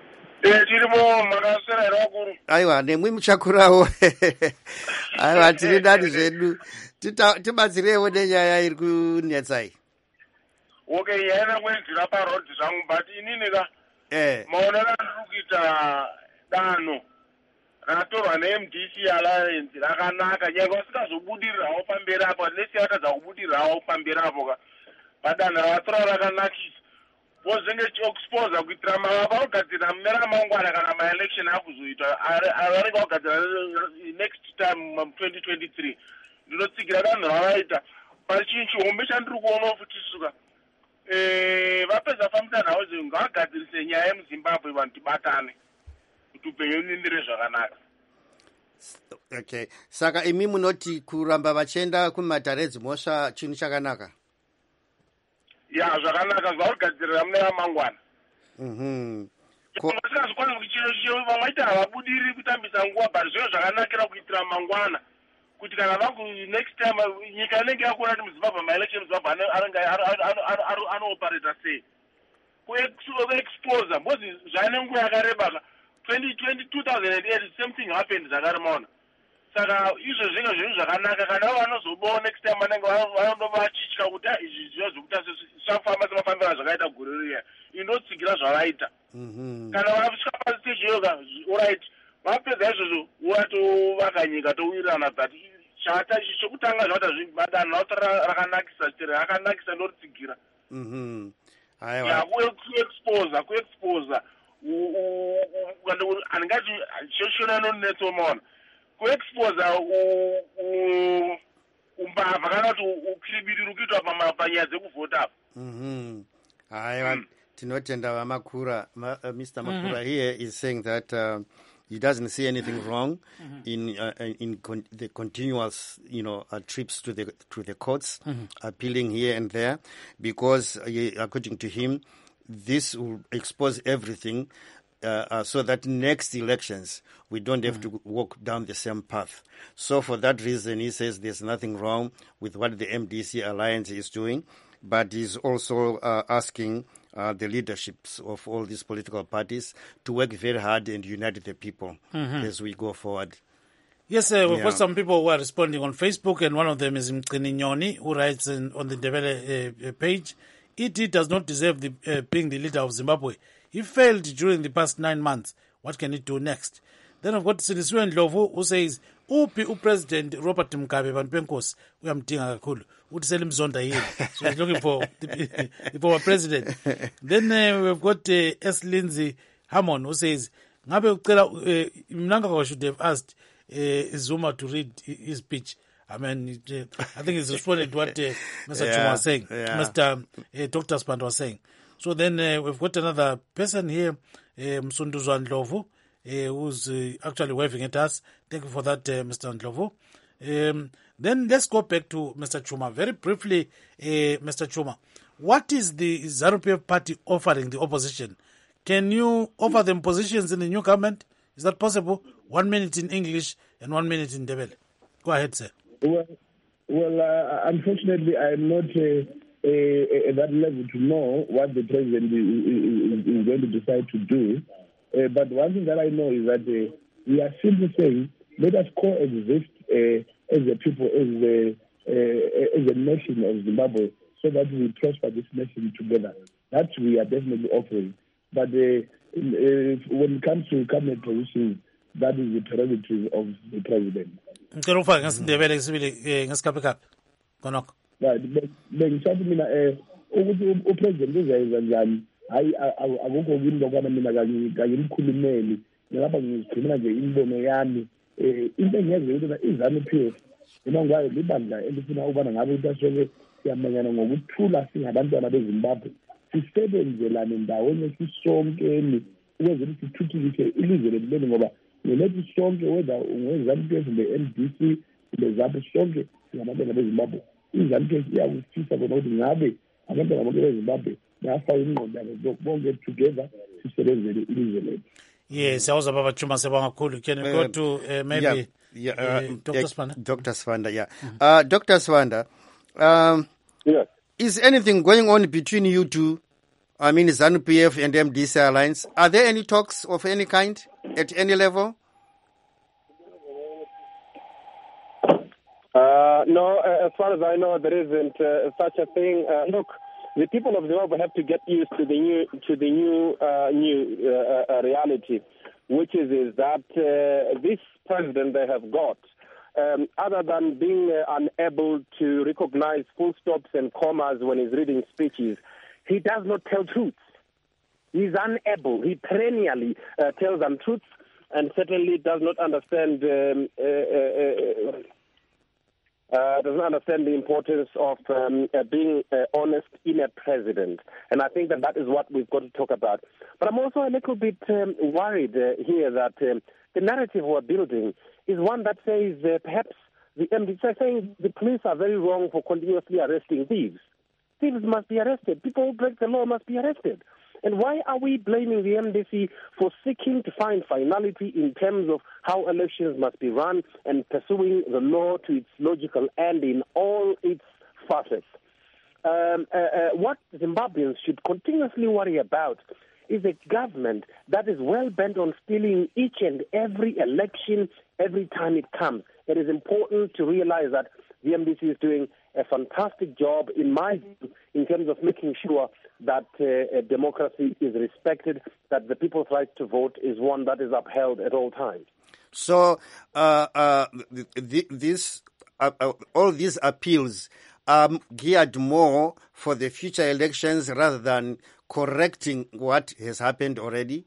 Aiwa, nemwi muchakurawo. Aiwa, tiri nani zvedu. Tibatsirewo nenyaya iri kunetsai. Okay, yena kwenzira pa road zangu but inini ka eh maona ndikuita dano ratorwa ne-M D C alliance rakanaka nyangwe sikazobudirirawo pamberi apo lesi akadza kubudirirawo pamberi apo ka padana ratora rakanakisa vozenge chiexposa kuitira mavava kugadzira mune ramangwana kana maelection akuzoitwa avanenge kugadzira next time twenty twenty-three ndinotsigira danho ravaita pachinhu chihombe chandiri kuona futisuka eh vapedza famisa nawo ngagadzirise nyaya yemuzimbabwe vanhu tibatane kuti upenyu unindire zvakanaka. Okay, saka imi munoti kuramba vachienda kumatarezi mosva chinhu chakanaka? Ya zvakanaka zvaurigadzirira mune ramangwana. Mhm. Vasikazokwanisa kuti chiro chicho vamwaita havabudiri kutambisa nguva but zvinhu zvakanakira kuitira mangwana kuti kana vaku next time nyika inenge yakuona kuti muzimbabwe maelection muzimbabwe anenge anooperator sei kuexposa because zvaine nguva yakareba twenty twenty two thousand eight same thing happened zvakarimaona saka izvo zvinge zvinhu zvakanaka kana vanozobawo next time vanenge vanonova vachitya kuti izvi zviva zvekuita zvafamba semafambira zvakaita gore riya inotsigira zvavaita kana vasvika pastage iyoka oright vapedza izvozvo watovaka nyika towirirana but chata chokutanga zvauta zvibadanho rauta rakanakisa chete rakanakisa ndoritsigira aiwa kuexposa kuexposa andingati choshona nonetsomaona kuexposa umbavha kana kuti ukhilibiriri kuitwa panyaya dzekuvhota apo. Aiwa tinotenda Vamakura. Mister Makura here is saying that uh, he doesn't see anything wrong mm-hmm. in uh, in con- the continuous, you know, uh, trips to the to the courts, mm-hmm. appealing here and there, because uh, according to him, this will expose everything, uh, uh, so that next elections we don't have mm-hmm. to walk down the same path. So for that reason, he says there's nothing wrong with what the M D C alliance is doing, but he's also uh, asking Uh, the leaderships of all these political parties to work very hard and unite the people mm-hmm. as we go forward. Yes, uh, we've yeah. got some people who are responding on Facebook, and one of them is Mqini Nyoni, who writes in, on the Ndebele uh, page, E T does not deserve the, uh, being the leader of Zimbabwe. He failed during the past nine months. What can he do next? Then I've got Siniswe Ndlovu, who says, Upi uPresident Robert Mugabe vanhu penkosi uyamdinga kakhulu uthi selimzonda yini, so he's looking for the, the former president. Then uh, we've got uh, S. Lindsay Hammond, who says ngabe ucela uh, Mnangagwa should have asked uh, Zuma to read his speech. I mean, uh, I think he's responding to what uh, Mister Yeah, Chuma was saying, yeah. Mister Uh, Doctor Spand was saying. So then uh, we've got another person here, uh, Msunduzwa Ndlovu, Uh, who's uh, actually waving at us. Thank you for that, uh, Mister Ndlovu. Um, then let's go back to Mister Chuma. Very briefly, uh, Mister Chuma, what is the ZANU-P F party offering the opposition? Can you offer them positions in the new government? Is that possible? One minute in English and one minute in Ndebele. Go ahead, sir. Well, Well, uh, unfortunately, I'm not uh, uh, at that level to know what the president is, is, is going to decide to do. Uh, but one thing that I know is that uh, we are simply saying, let us coexist uh, as a people, as a, uh, as a nation of Zimbabwe, so that we prosper this nation together. That we are definitely offering. But uh, uh, when it comes to cabinet positions, that is the prerogative of the president. ngicela ufake ngesindebele ngesibili ngesikhaphekaphi konokho bengisathi mina um ukuthi upresident uzayenza njani hayi akukho kimi lokwana mina kanye mkhulumeli ngilapha ngizigcinela nje imibono yami um into engiyaziyo ukuthi izanu P F noma ngayo libandla elifuna ukubana ngabe ukuthi asoke siyamanyana ngokuthula singabantwana beZimbabwe sisebenzelane ndawonye sisonkeni ukwenzela ukuthi sithuthukise ilizwe lethu ngoba nelethi sonke whether ungezanu P F le-M D C le-ZAPU sonke singabantwana beZimbabwe izanu P F iyakufisa kona ukuthi ngabe abantwana bonke beZimbabwe bayafaka ingqondo yabo bonke together sisebenzele ilizwe lethu. Yes, siyawuza baba Juma sebonga kakhulu. Can you go to uh, maybe yeah, yeah, uh, uh, Doctor uh, Sibanda? Doctor Sibanda, yeah. Mm-hmm. Uh, Doctor Sibanda, um, yes. Is anything going on between you two, I mean ZANU P F and M D C Alliance? Are there any talks of any kind at any level? Uh, no, uh, as far as I know, there isn't uh, such a thing. Uh, look, the people of Zimbabwe have to get used to the new to the new uh, new uh, uh, reality, which is is that uh, this president they have got, um, other than being uh, unable to recognize full stops and commas when he's reading speeches, he does not tell truths. He's unable. He perennially uh, tells untruths and certainly does not understand. Um, uh, uh, uh, Uh, doesn't understand the importance of um, uh, being uh, honest in a president. And I think that that is what we've got to talk about. But I'm also a little bit um, worried uh, here that um, the narrative we're building is one that says uh, perhaps the M D C is saying the police are very wrong for continuously arresting thieves. Thieves must be arrested. People who break the law must be arrested. And why are we blaming the M D C for seeking to find finality in terms of how elections must be run and pursuing the law to its logical end in all its facets? Um, uh, uh, what Zimbabweans should continuously worry about is a government that is well bent on stealing each and every election every time it comes. It is important to realize that the M D C is doing a fantastic job, in my view, in terms of making sure that uh, democracy is respected, that the people's right to vote is one that is upheld at all times. So, uh, uh, th- this, uh, uh, all these appeals are geared more for the future elections rather than correcting what has happened already?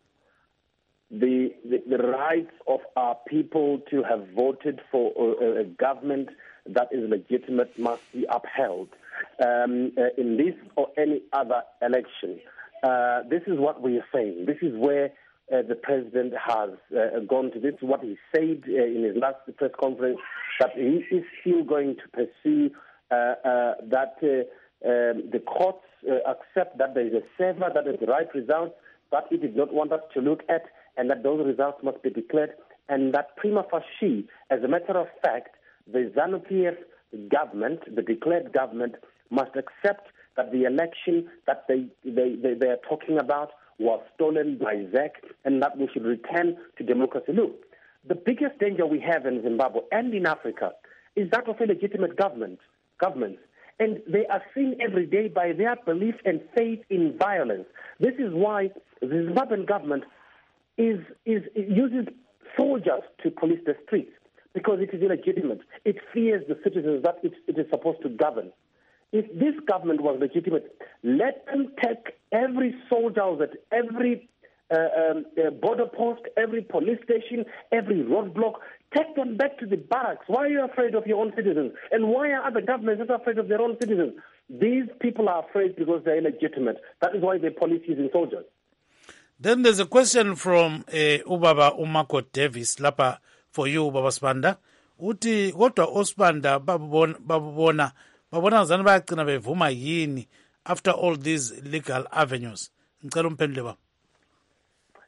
The, the, the rights of our people to have voted for a, a government that is legitimate must be upheld um, uh, in this or any other election. Uh, this is what we are saying. This is where uh, the president has uh, gone to. This is what he said uh, in his last press conference, that he is still going to pursue uh, uh, that uh, um, the courts uh, accept that there is a server that is the right result, but he did not want us to look at, and that those results must be declared, and that prima facie, as a matter of fact, the ZANU P F government, the declared government, must accept that the election that they, they, they, they are talking about was stolen by Z E C, and that we should return to democracy. Look, the biggest danger we have in Zimbabwe and in Africa is that of illegitimate government, governments. And they are seen every day by their belief and faith in violence. This is why the Zimbabwean government is, is it uses soldiers to police the streets, because it is illegitimate. It fears the citizens that it, it is supposed to govern. If this government was legitimate, let them take every soldier at every uh, um, uh, border post, every police station, every roadblock, take them back to the barracks. Why are you afraid of your own citizens? And why are other governments not afraid of their own citizens? These people are afraid because they're illegitimate. That is why they police using soldiers. Then there's a question from uh, Ubaba Umako Davis, Lapa, for you, Ubaba Sibanda. Uti, kodwa Osbanda, babona, babona, babona zani bayagcina bevuma yini after all these legal avenues. Ngicela umphendule baba.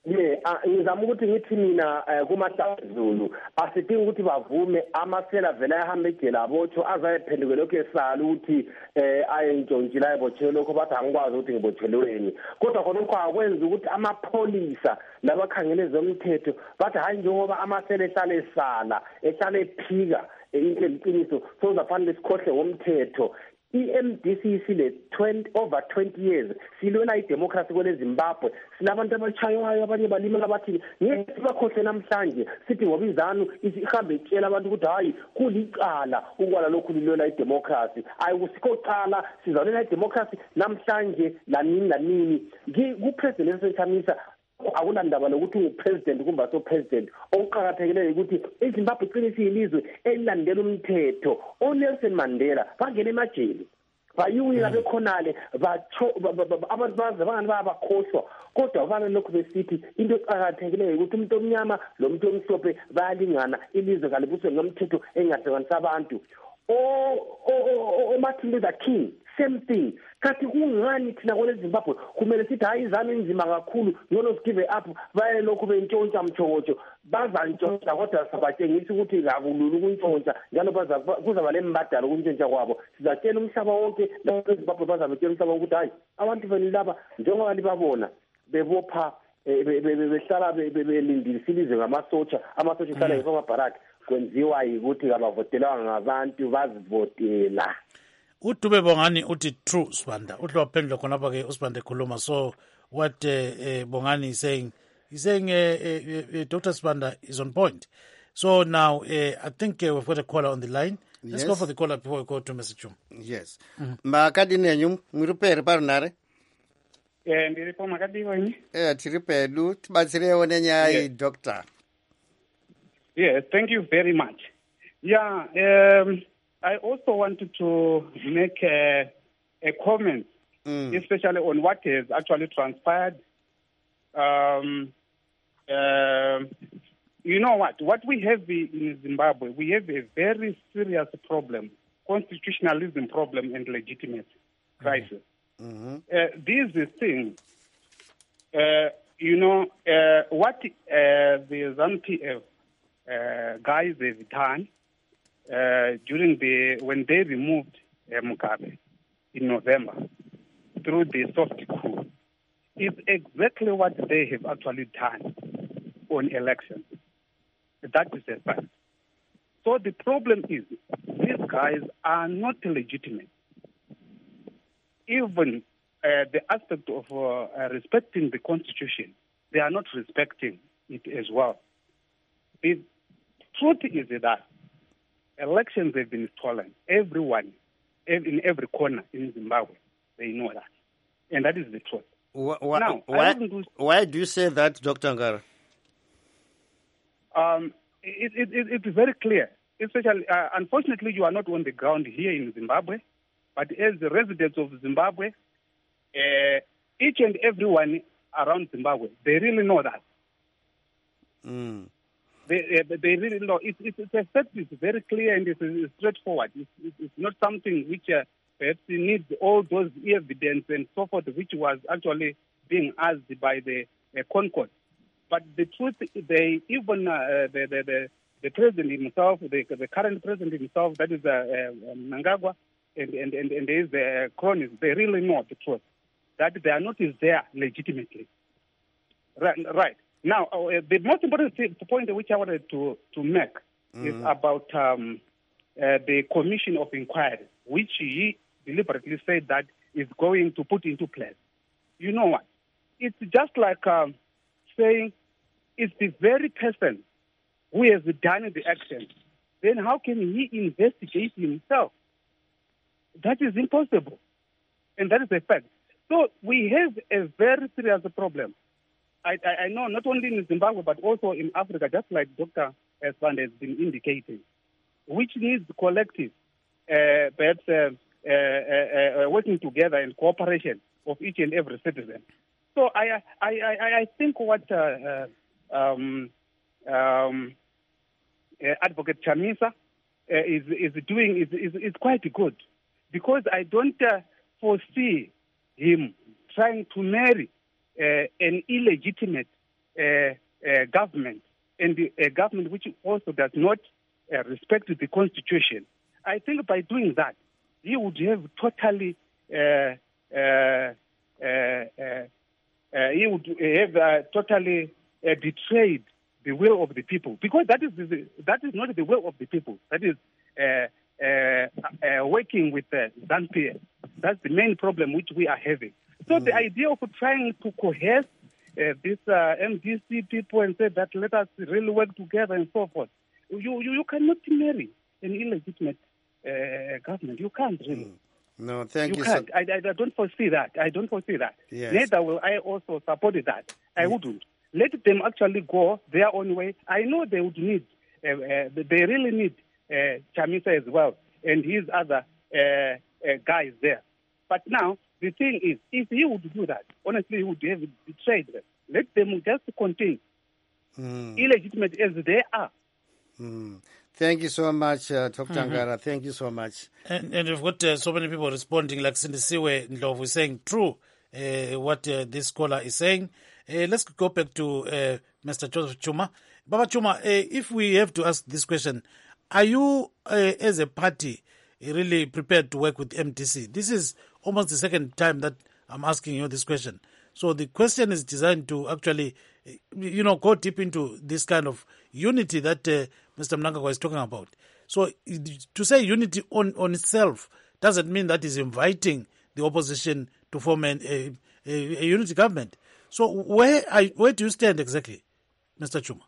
ye ngizama ukuthi ngithi mina kumahlazulu asidingi ukuthi bavume amasela vele ahambe ejele abotho azayephenduke lokho esala ukuthi ayentshontshe ayebotshelwe lokho bathi angikwazi ukuthi ngibotshelweni kodwa khona lokho akwenza ukuthi amapholisa labakhangele zomthetho bathi hayi njengoba amasela ehlala esala ehlala ephika into eliqiniso sozafanele sikhohle ngomthetho I-M D C sile twenty over twenty years silwela idemocracy kwele Zimbabwe silabantu abachaywayo abanye balimela bathi ngeke sibakhohle namhlanje sithi ngoba izanu ihambe itshela abantu ukuthi hayi kulicala ukwala lokhu lilwela idemocracy ayi kusikoqala sizalwela idemocracy namhlanje lanini lanini kupresident Semisa akulandaba lokuthi ungupresident kumbe so president okuqhakathekileyo ukuthi eZimbabwe iqinisi ilizwe elilandela umthetho oNelson Mandela bangena emajele bayuya bekhonale bacho abantu baze bangani babakhohlwa kodwa bana lokho besithi into eqhakathekileyo ukuthi umuntu omnyama lo muntu omhlophe bayalingana ilizwe kalibuswe ngomthetho engahlanganisa abantu o Martin Luther King same thing kathi kungani thina kwele Zimbabwe kumele sithi hayi izami inzima kakhulu ngolo give up baye lokhu bentshontsha mthokotsho bazantshontsha kodwa sabatshengisa ukuthi kakululu ukuntshontsha njalo baza kuzaba lembadalo ukuntshontsha kwabo sizatshela umhlaba wonke lapho Zimbabwe bazabetshela umhlaba ukuthi hayi abantu vele laba njengoba libabona bebopha behlala belindile silizwe ngamasotsha amasotsha ehlala ngemabharaki kwenziwa ukuthi abavotelwa ngabantu bazivotela uDube Bongani uthi true Sibanda uhle waphendula khonapha ke uSibanda ekhuluma so what uh, uh, Bongani is saying he's saying uh, uh, uh, Doctor Sibanda is on point so now uh, I think uh, we've got a caller on the line let's yes. go for the caller before we go to message room yes makadi nenyu murupere parunare eh ndiripo makadi wenyu eh tiripedu tibatsirewo nenyaya doctor yes thank you very much yeah um I also wanted to make a, a comment, mm. especially on what has actually transpired. Um, uh, you know what? What we have in Zimbabwe, we have a very serious problem, constitutionalism problem and legitimacy crisis. Mm-hmm. Uh, these things, uh, you know, uh, what uh, the ZANU-P F uh, guys have done, Uh, during the when they removed uh, Mugabe in November through the soft coup, is exactly what they have actually done on elections. That is a fact. So the problem is these guys are not legitimate. Even uh, the aspect of uh, uh, respecting the constitution, they are not respecting it as well. The truth is that elections have been stolen. Everyone, in every corner in Zimbabwe, they know that. And that is the truth. Why, now, why, do, why do you say that, Doctor Ngara? Um, it, it, it, it's very clear. Especially, uh, unfortunately, you are not on the ground here in Zimbabwe, but as the residents of Zimbabwe, uh, each and everyone around Zimbabwe, they really know that. Mm. They, uh, they really know. It's, it's, it's a fact. It's very clear and it's, it's straightforward. It's, it's not something which uh, perhaps needs all those evidence and so forth, which was actually being asked by the uh, Concord. But the truth, they even uh, the, the, the the president himself, the, the current president himself, that is uh, uh, Mnangagwa, and and and, and there is the cronies. They really know the truth that they are not there legitimately. Right. Right. Now, uh, the most important thing, the point which I wanted to, to make mm-hmm. is about um, uh, the commission of inquiry, which he deliberately said that is going to put into place. You know what? It's just like um, saying it's the very person who has done the action. Then how can he investigate himself? That is impossible. And that is a fact. So we have a very serious problem. I, I know not only in Zimbabwe, but also in Africa, just like Doctor Sibanda has been indicating, which needs collective, uh, perhaps uh, uh, uh, working together and cooperation of each and every citizen. So I I, I, I think what uh, uh, um, um, uh, Advocate Chamisa uh, is is doing is, is, is quite good, because I don't uh, foresee him trying to marry Uh, an illegitimate uh, uh, government, and the, a government which also does not uh, respect the constitution, I think by doing that, he would have totally, uh, uh, uh, uh, uh, he would have uh, totally uh, betrayed the will of the people, because that is the, that is not the will of the people. That is uh, uh, uh, working with uh, ZANU-P F. That's the main problem which we are having. So mm. the idea of trying to coerce uh, these uh, M D C people and say that let us really work together and so forth, you you, you cannot marry an illegitimate uh, government. You can't really. Mm. No, thank you. You can't. So- I, I, I don't foresee that. I don't foresee that. Yes. Neither will I also support that. I yeah. wouldn't. Let them actually go their own way. I know they would need, uh, uh, they really need uh, Chamisa as well and his other uh, uh, guys there. But now, the thing is, if he would do that, honestly, he would have betrayed them. Let them just continue, mm. illegitimate as they are. Mm. Thank you so much, uh, Doctor Mm-hmm. Ngara. Thank you so much. And, and we've got uh, so many people responding, like Sindisiwe Ndlovu saying, true, uh, what uh, this scholar is saying. Uh, let's go back to uh, Mister Joseph Chuma. Baba Chuma, uh, if we have to ask this question, are you, uh, as a party, really prepared to work with M D C? This is almost the second time that I'm asking you this question. So the question is designed to actually, you know, go deep into this kind of unity that uh, Mister Mnangagwa is talking about. So to say unity on, on itself doesn't mean that is inviting the opposition to form an, a, a, a unity government. So where are, where do you stand exactly, Mister Chuma?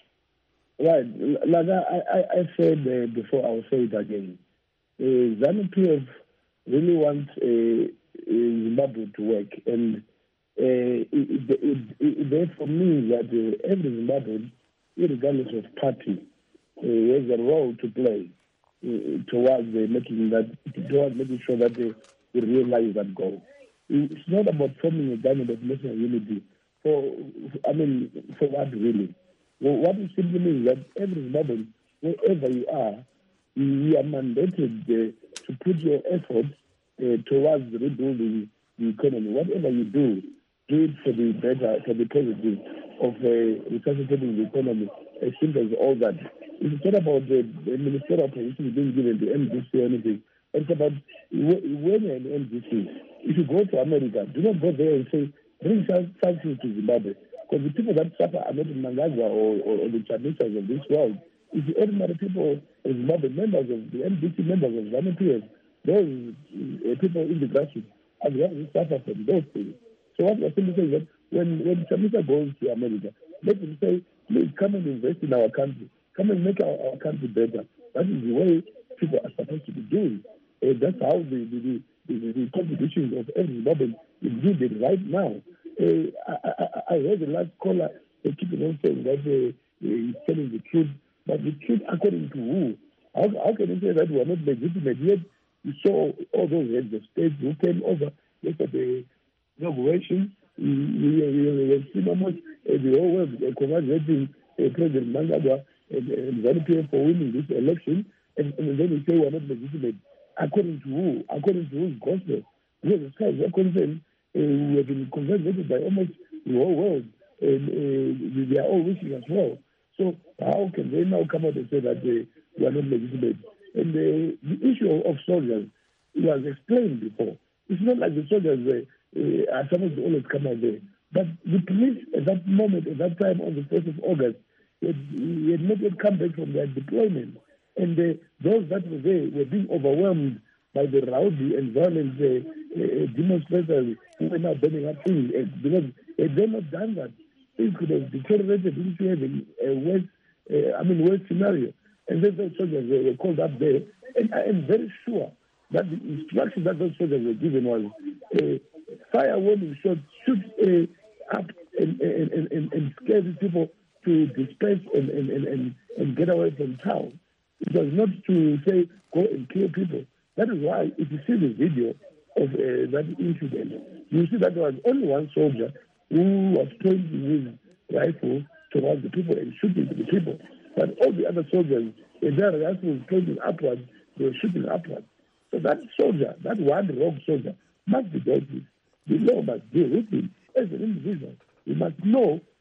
Right. Like I, I, I said uh, before, I will say it again. Uh, ZANU-P F really wants uh, Zimbabwe to work. And uh, it, it, it, it therefore means that uh, every Zimbabwean, regardless of party, uh, has a role to play uh, towards uh, making that, towards making sure that they, they realize that goal. It's not about forming a government of national unity. For, I mean, for what really? Well, what it simply means that every Zimbabwean, wherever you are, you are mandated uh, to put your efforts uh, towards rebuilding the economy. Whatever you do, do it for the better, for the positive of uh, resuscitating the economy. As simple as all that. It's not about the, the ministerial position being given to M D C or anything. It's about when you're in M D C. If you go to America, do not go there and say, bring sanctions to Zimbabwe. Because the people that suffer are not Mnangagwa or, or, or the Chamisas of this world. It's the ordinary people of Zimbabwe, members of the M D C, members of ZANU-P F, those uh, people in the grassroots, are the ones who suffer from those things. So what we're simply saying is that when, when Chamisa goes to America, let them say, please come and invest in our country. Come and make our, our country better. That is the way people are supposed to be doing. Uh, that's how the, the, the, the, the contributions of every Zimbabwean is needed right now. Uh, I, I, I heard the last caller uh, keeping on saying that uh, he's telling the truth, but the truth according to who? How, how can you say that we are not legitimate? Yet you saw all those heads of state who came over yesterday inauguration. We, we, we have seen almost uh, the whole world uh, congratulating uh, President Mnangagwa and, and ZANU-P F for winning this election, and, and then we say we are not legitimate. According to who? According to whose gospel? Because as far as we're concerned, uh, we have been congratulated by almost the whole world, and uh, they are all wishing as well. So how can they now come out and say that they, they are not legitimate? And uh, the issue of soldiers was explained before. It's not like the soldiers uh, uh, are supposed to always come out there. But the police at that moment, at that time on the first of August, had, had not yet come back from their deployment. And uh, those that were there were being overwhelmed by the rowdy and violent uh, uh, demonstrators who were now burning up things. Uh, because had they not done that, things could have deteriorated into a, a worse, uh, I mean, worse scenario. And then those soldiers were, were called up there. And I am very sure that the instruction that those soldiers were given was uh, fire warning shots, shoot uh, up and, and, and, and scare these people to disperse and, and, and, and, and get away from town. It was not to say, go and kill people. That is why, if you see the video of uh, that incident, you see that there was only one soldier who was pointing his rifle towards the people and shooting the people. But all the other soldiers, if their rifle was pointing upwards, they were shooting upwards. So that soldier, that one rogue soldier, must be dealt with. The law must deal with him as an individual. We must know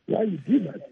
why you did that.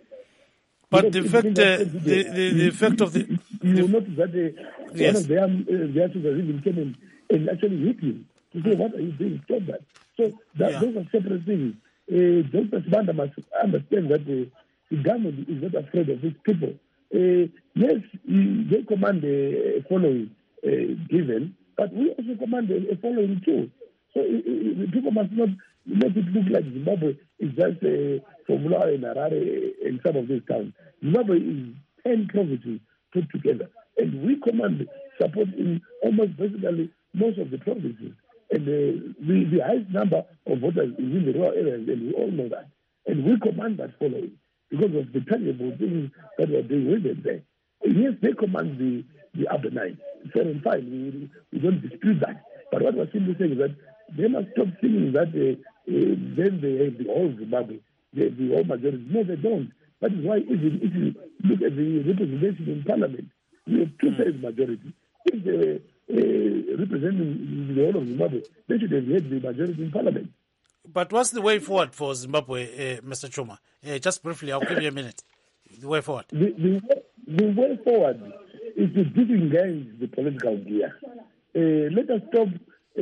But the fact, uh, the, the, the effect of the... You will notice that uh, yes. one of their, uh, their soldiers even came in and actually hit him to say, what are you doing? Stop that. So that, Yeah. those are separate things. Uh, Doctor Sibanda must understand that uh, the government is not afraid of these people. Uh, yes, they command a following uh, given, but we also command a following too. So uh, people must not make it look like Zimbabwe is just uh, Formula and Harare and some of these towns. Zimbabwe is ten provinces put together, and we command support in almost basically most of the provinces. And uh, the, the highest number of voters is in the rural areas, and we all know that. And we command that following because of the tangible things that we are doing with them there. And yes, they command the, the urbanite. Fair and fine, we, we don't dispute that. But what we're simply saying is that they must stop thinking that uh, uh, then they have the whole Zimbabwe, the, the whole majority. No, they don't. That is why even if you look at the representation in parliament, we have two-thirds majority. If they were uh, representing the whole of Zimbabwe, they should have had the majority in parliament. But what's the way forward for Zimbabwe, uh, Mister Chuma? Uh, just briefly, I'll give you a minute. The way forward. The, the, the way forward is to disengage the political gear. Uh, let us stop uh,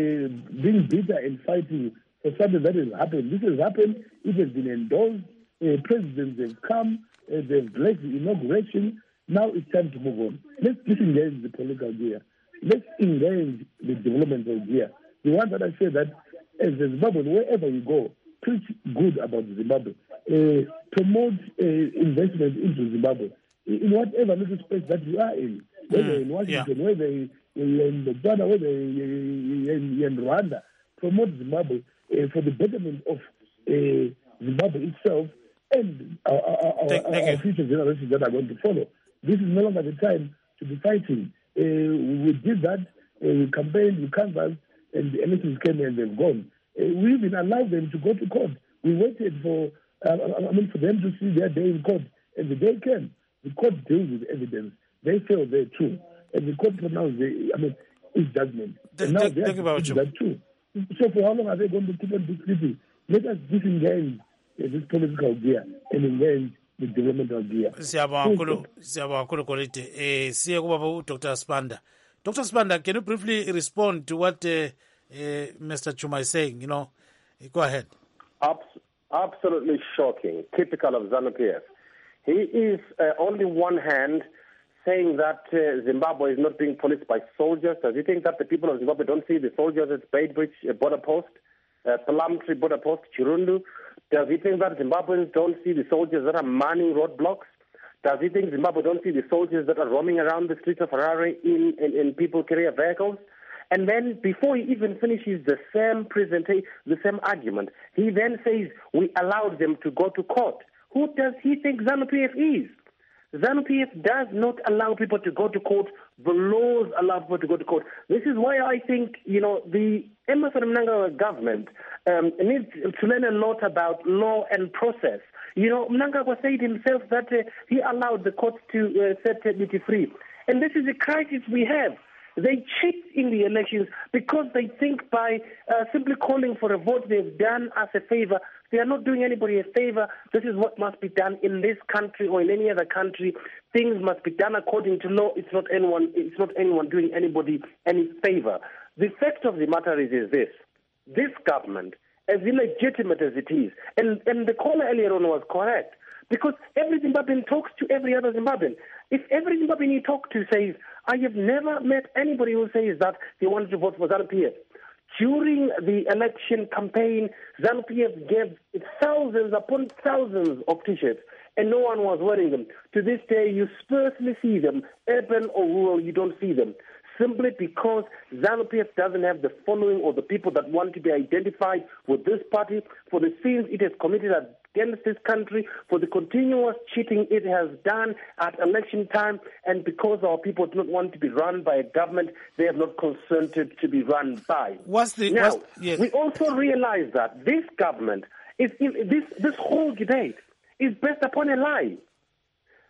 being bitter and fighting for something that has happened. This has happened. It has been endorsed. Uh, presidents have come. Uh, they've blessed the inauguration. Now it's time to move on. Let's disengage the political gear. Let's engage the developmental gear. The one that I say that as a Zimbabwean, wherever you go, preach good about Zimbabwe. Uh, promote uh, investment into Zimbabwe in whatever little space that you are in, whether mm, in Washington, yeah. whether in Botswana, whether in, in, in Rwanda. Promote Zimbabwe uh, for the betterment of uh, Zimbabwe itself and our, our, thank, our, thank our future generations that are going to follow. This is no longer the time to be fighting. Uh, we did that. Uh, we campaigned, we canvassed, and the elections came and they've gone. Uh, we even allowed them to go to court. We waited for, uh, I mean, for them to see their day in court, and the day came. The court deals with evidence. They failed there too, and the court pronounced, the, I mean, its judgment. The, and now the, they have to do that too. So for how long are they going to keep on disputing? Let us disengage uh, this political gear and engage the developmental gear. Siyabonga kakhulu Kolide. Eh, siye kuba Doctor Sibanda. Doctor Sibanda, can you briefly respond to what uh, uh, Mister Chuma is saying? You know, go ahead. Abs- absolutely shocking. Typical of ZANU P F. He is uh, on the one hand saying that uh, Zimbabwe is not being policed by soldiers. Does he think that the people of Zimbabwe don't see the soldiers at Beitbridge uh, border post, uh, Palamtri border post, Chirundu? Does he think that Zimbabweans don't see the soldiers that are manning roadblocks? Does he think Zimbabwe don't see the soldiers that are roaming around the streets of Harare in, in, in people carrier vehicles? And then before he even finishes the same presentation, the same argument, he then says we allowed them to go to court. Who does he think ZANU P F is? ZANU P F does not allow people to go to court. The laws allow people to go to court. This is why I think, you know, the Emmerson Mnangagwa government um, needs to learn a lot about law and process. You know, Mnangagwa said himself that uh, he allowed the courts to uh, set Mbeki free. And this is a crisis we have. They cheat in the elections because they think by uh, simply calling for a vote they've done us a favor. They are not doing anybody a favor. This is what must be done in this country or in any other country. Things must be done according to law. It's not anyone. It's not anyone doing anybody any favor. The fact of the matter is, is this: this government, as illegitimate as it is, and and the caller earlier on was correct, because every Zimbabwean talks to every other Zimbabwean. If every Zimbabwean you talk to says, I have never met anybody who says that they wanted to vote for ZANU P F. During the election campaign, ZANU P F gave thousands upon thousands of T-shirts, and no one was wearing them. To this day, you sparsely see them, urban or rural, you don't see them. Simply because ZANU P F doesn't have the following or the people that want to be identified with this party for the sins it has committed against this country, for the continuous cheating it has done at election time, and because our people do not want to be run by a government they have not consented to be run by. What's the, now, what's, yes. we also realize that this government, is in, this, this whole debate is based upon a lie.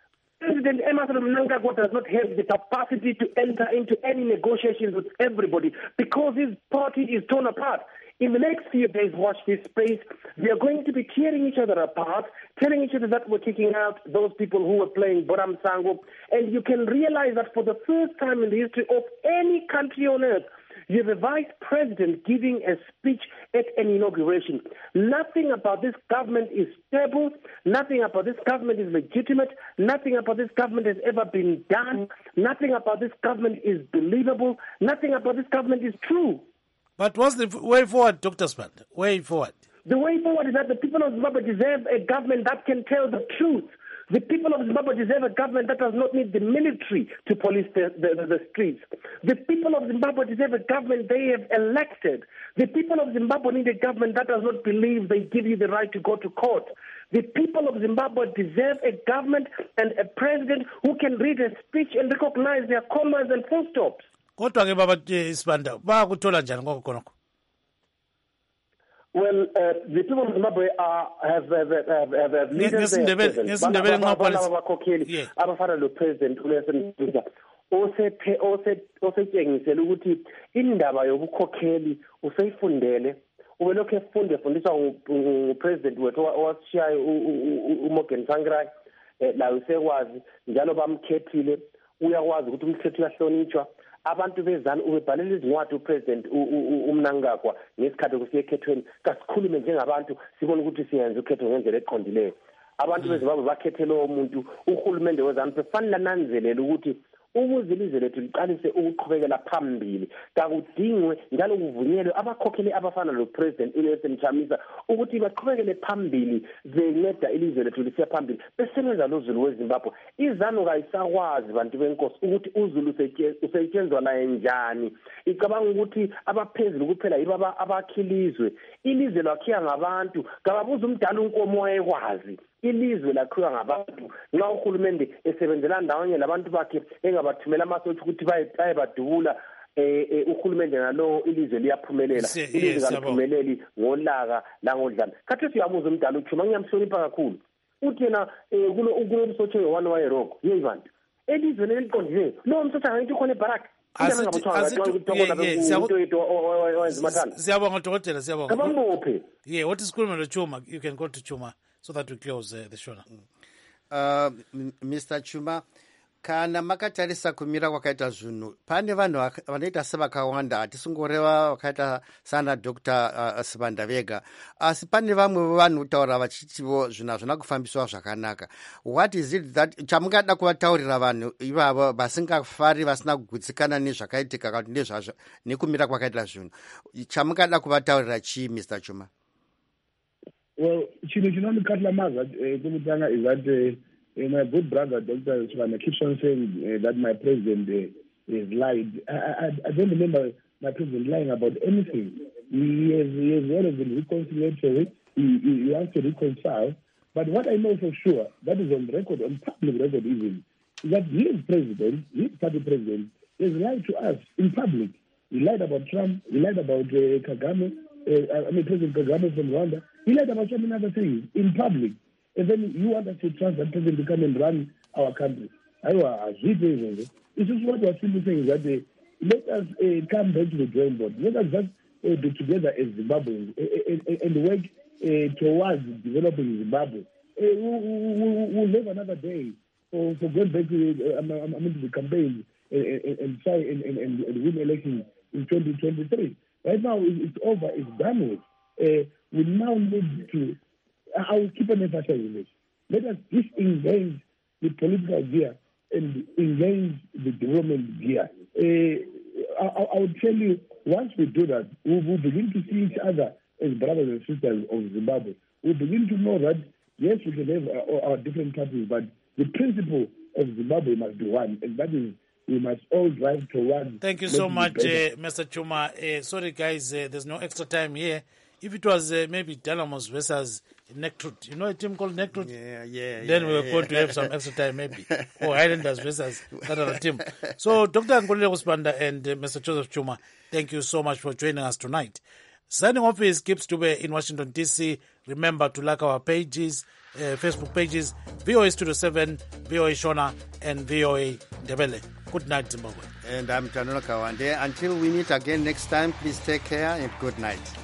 President Emmerson Mnangagwa does not have the capacity to enter into any negotiations with everybody because his party is torn apart. In the next few days, watch this space. We are going to be tearing each other apart, telling each other that we're kicking out those people who were playing Boram Sango. And you can realize that for the first time in the history of any country on earth, you have a vice president giving a speech at an inauguration. Nothing about this government is stable. Nothing about this government is legitimate. Nothing about this government has ever been done. Nothing about this government is believable. Nothing about this government is true. But what's the way forward, Doctor Spand? Way forward. The way forward is that the people of Zimbabwe deserve a government that can tell the truth. The people of Zimbabwe deserve a government that does not need the military to police the, the, the, the streets. The people of Zimbabwe deserve a government they have elected. The people of Zimbabwe need a government that does not believe they give you the right to go to court. The people of Zimbabwe deserve a government and a president who can read a speech and recognize their commas and full stops. Kodwa ke baba Sibanda bayakuthola njani ngoko khonokho? Well, uh, the people of Zimbabwe are, have, have, have, have, have leaders there. Ngesindebele nqaphana abakhokheli abafana lo president uNelson Mandela osethe osethengisela ukuthi indaba yobukhokheli useyifundele ubelokhu efunde fundiswa ngupresident wethu owashiyayo uMorgan Tsvangirai la usekwazi njalo bamkhethile uyakwazi ukuthi umkhetho uyahlonitshwa. Abantu bezana ubebhalela izincwadi upresident uMnangagwa ngesikhathi kusiyekhethweni kasikhulume njengabantu sibone ukuthi siyenza ukhetho ngendlela eqondileyo. Abantu beZimbabwe bakhethe lo muntu uhulumende wezanu befanele nanzelela ukuthi ukuze ilizwe lethu liqalise ukuqhubekela phambili kakudingwe njalo kuvunyelwe abakhokheli abafana lo president uNelson Chamisa ukuthi baqhubekele phambili zenceda ilizwe lethu lisiya phambili besebenza loZulu weZimbabwe. Izanu kayisakwazi bantu benkosi ukuthi uZulu usetshenzwa naye njani. Icabanga ukuthi abaphezulu kuphela yibo abakhilizwe. Ilizwe lakhiya ngabantu kababuza umdala unkomo wayekwazi. Ilizwe lakhiwa ngabantu nxa uhulumende esebenzela ndawonye labantu bakhe engabathumela amasotsha ukuthi baye badubula eh uhulumende nalo ilizwe liyaphumelela. Ilizwe kaliphumeleli ngolaka la ngodlana. Khathi siyabuza umdala uthuma ngiyamhlonipha kakhulu. Uthi yena kulo ukulomsotsha one way rock yeyibantu. Elizwe leliqondile lo msotsha ngayithi khona eBarak. Siyabonga Dokotela, siyabonga. Kabambophe. Yeah, what is Chuma to Chuma? You can go to Chuma so that we close uh, the show now. Uh, Mister Chuma, kana makatarisa kumira kwakaita zvinhu pane vanhu vanoita sevakawanda hatisingoreva vakaita sana Doctor uh, Sibanda Vega asi pane vamwe vanhu kutaura vachitivo zvinhu hazvina kufambiswa zvakanaka. What is it that chamungada kuvataurira vanhu ivavo vasingafari vasina kugutsikana nezvakaitika kana nezvazvo nekumira kwakaita zvinhu chamungada kuvataurira chii Mister Chuma? Well, chino chinondikatla maza kumutanga is that uh, Uh, my good brother, Doctor Sibanda, keeps on saying uh, that my president uh, is lied. I, I, I don't remember my president lying about anything. He has, he has always been reconciliatory. He, he, he wants to reconcile. But what I know for sure, that is on record, on public record even, is that his president, his party president, has lied to us in public. He lied about Trump. He lied about uh, Kagame. Uh, I mean, President Kagame from Rwanda. He lied about so many other things in public. And then you want us to trust that president to come and run our country. This is what we're simply saying, that uh, let us uh, come back to the drawing board. Let us just uh, be together as Zimbabweans uh, uh, and work uh, towards developing Zimbabwe. Uh, we'll, we'll live another day for, for going back to, uh, I mean, to the campaign uh, and try and, and, and, and win elections in twenty twenty-three. Right now, it's over, it's done with. Uh, we now need to I will keep on emphasizing this. Let us disengage the political gear and engage the development gear. Uh, I, I will tell you, once we do that, we will begin to see each other as brothers and sisters of Zimbabwe. We'll begin to know that, yes, we can have our, our different parties, but the principle of Zimbabwe must be one, and that is we must all drive towards... Thank you so much, uh, Mister Chuma. Uh, sorry, guys, uh, there's no extra time here. If it was uh, maybe Dynamos versus Nectrut, you know a team called Nectrut? Yeah, yeah, Then yeah, we were yeah. going to have some extra time maybe. Or Highlanders versus that other team. So, Doctor Nkululeko Sibanda and uh, Mister Joseph Chuma, thank you so much for joining us tonight. Signing off is Gibbs Dube in Washington, D C. Remember to like our pages, uh, Facebook pages, V O A Studio seven, V O A Shona, and V O A Ndebele. Good night, Zimbabwe. And I'm Tanola Kawande. Until we meet again next time, please take care and good night.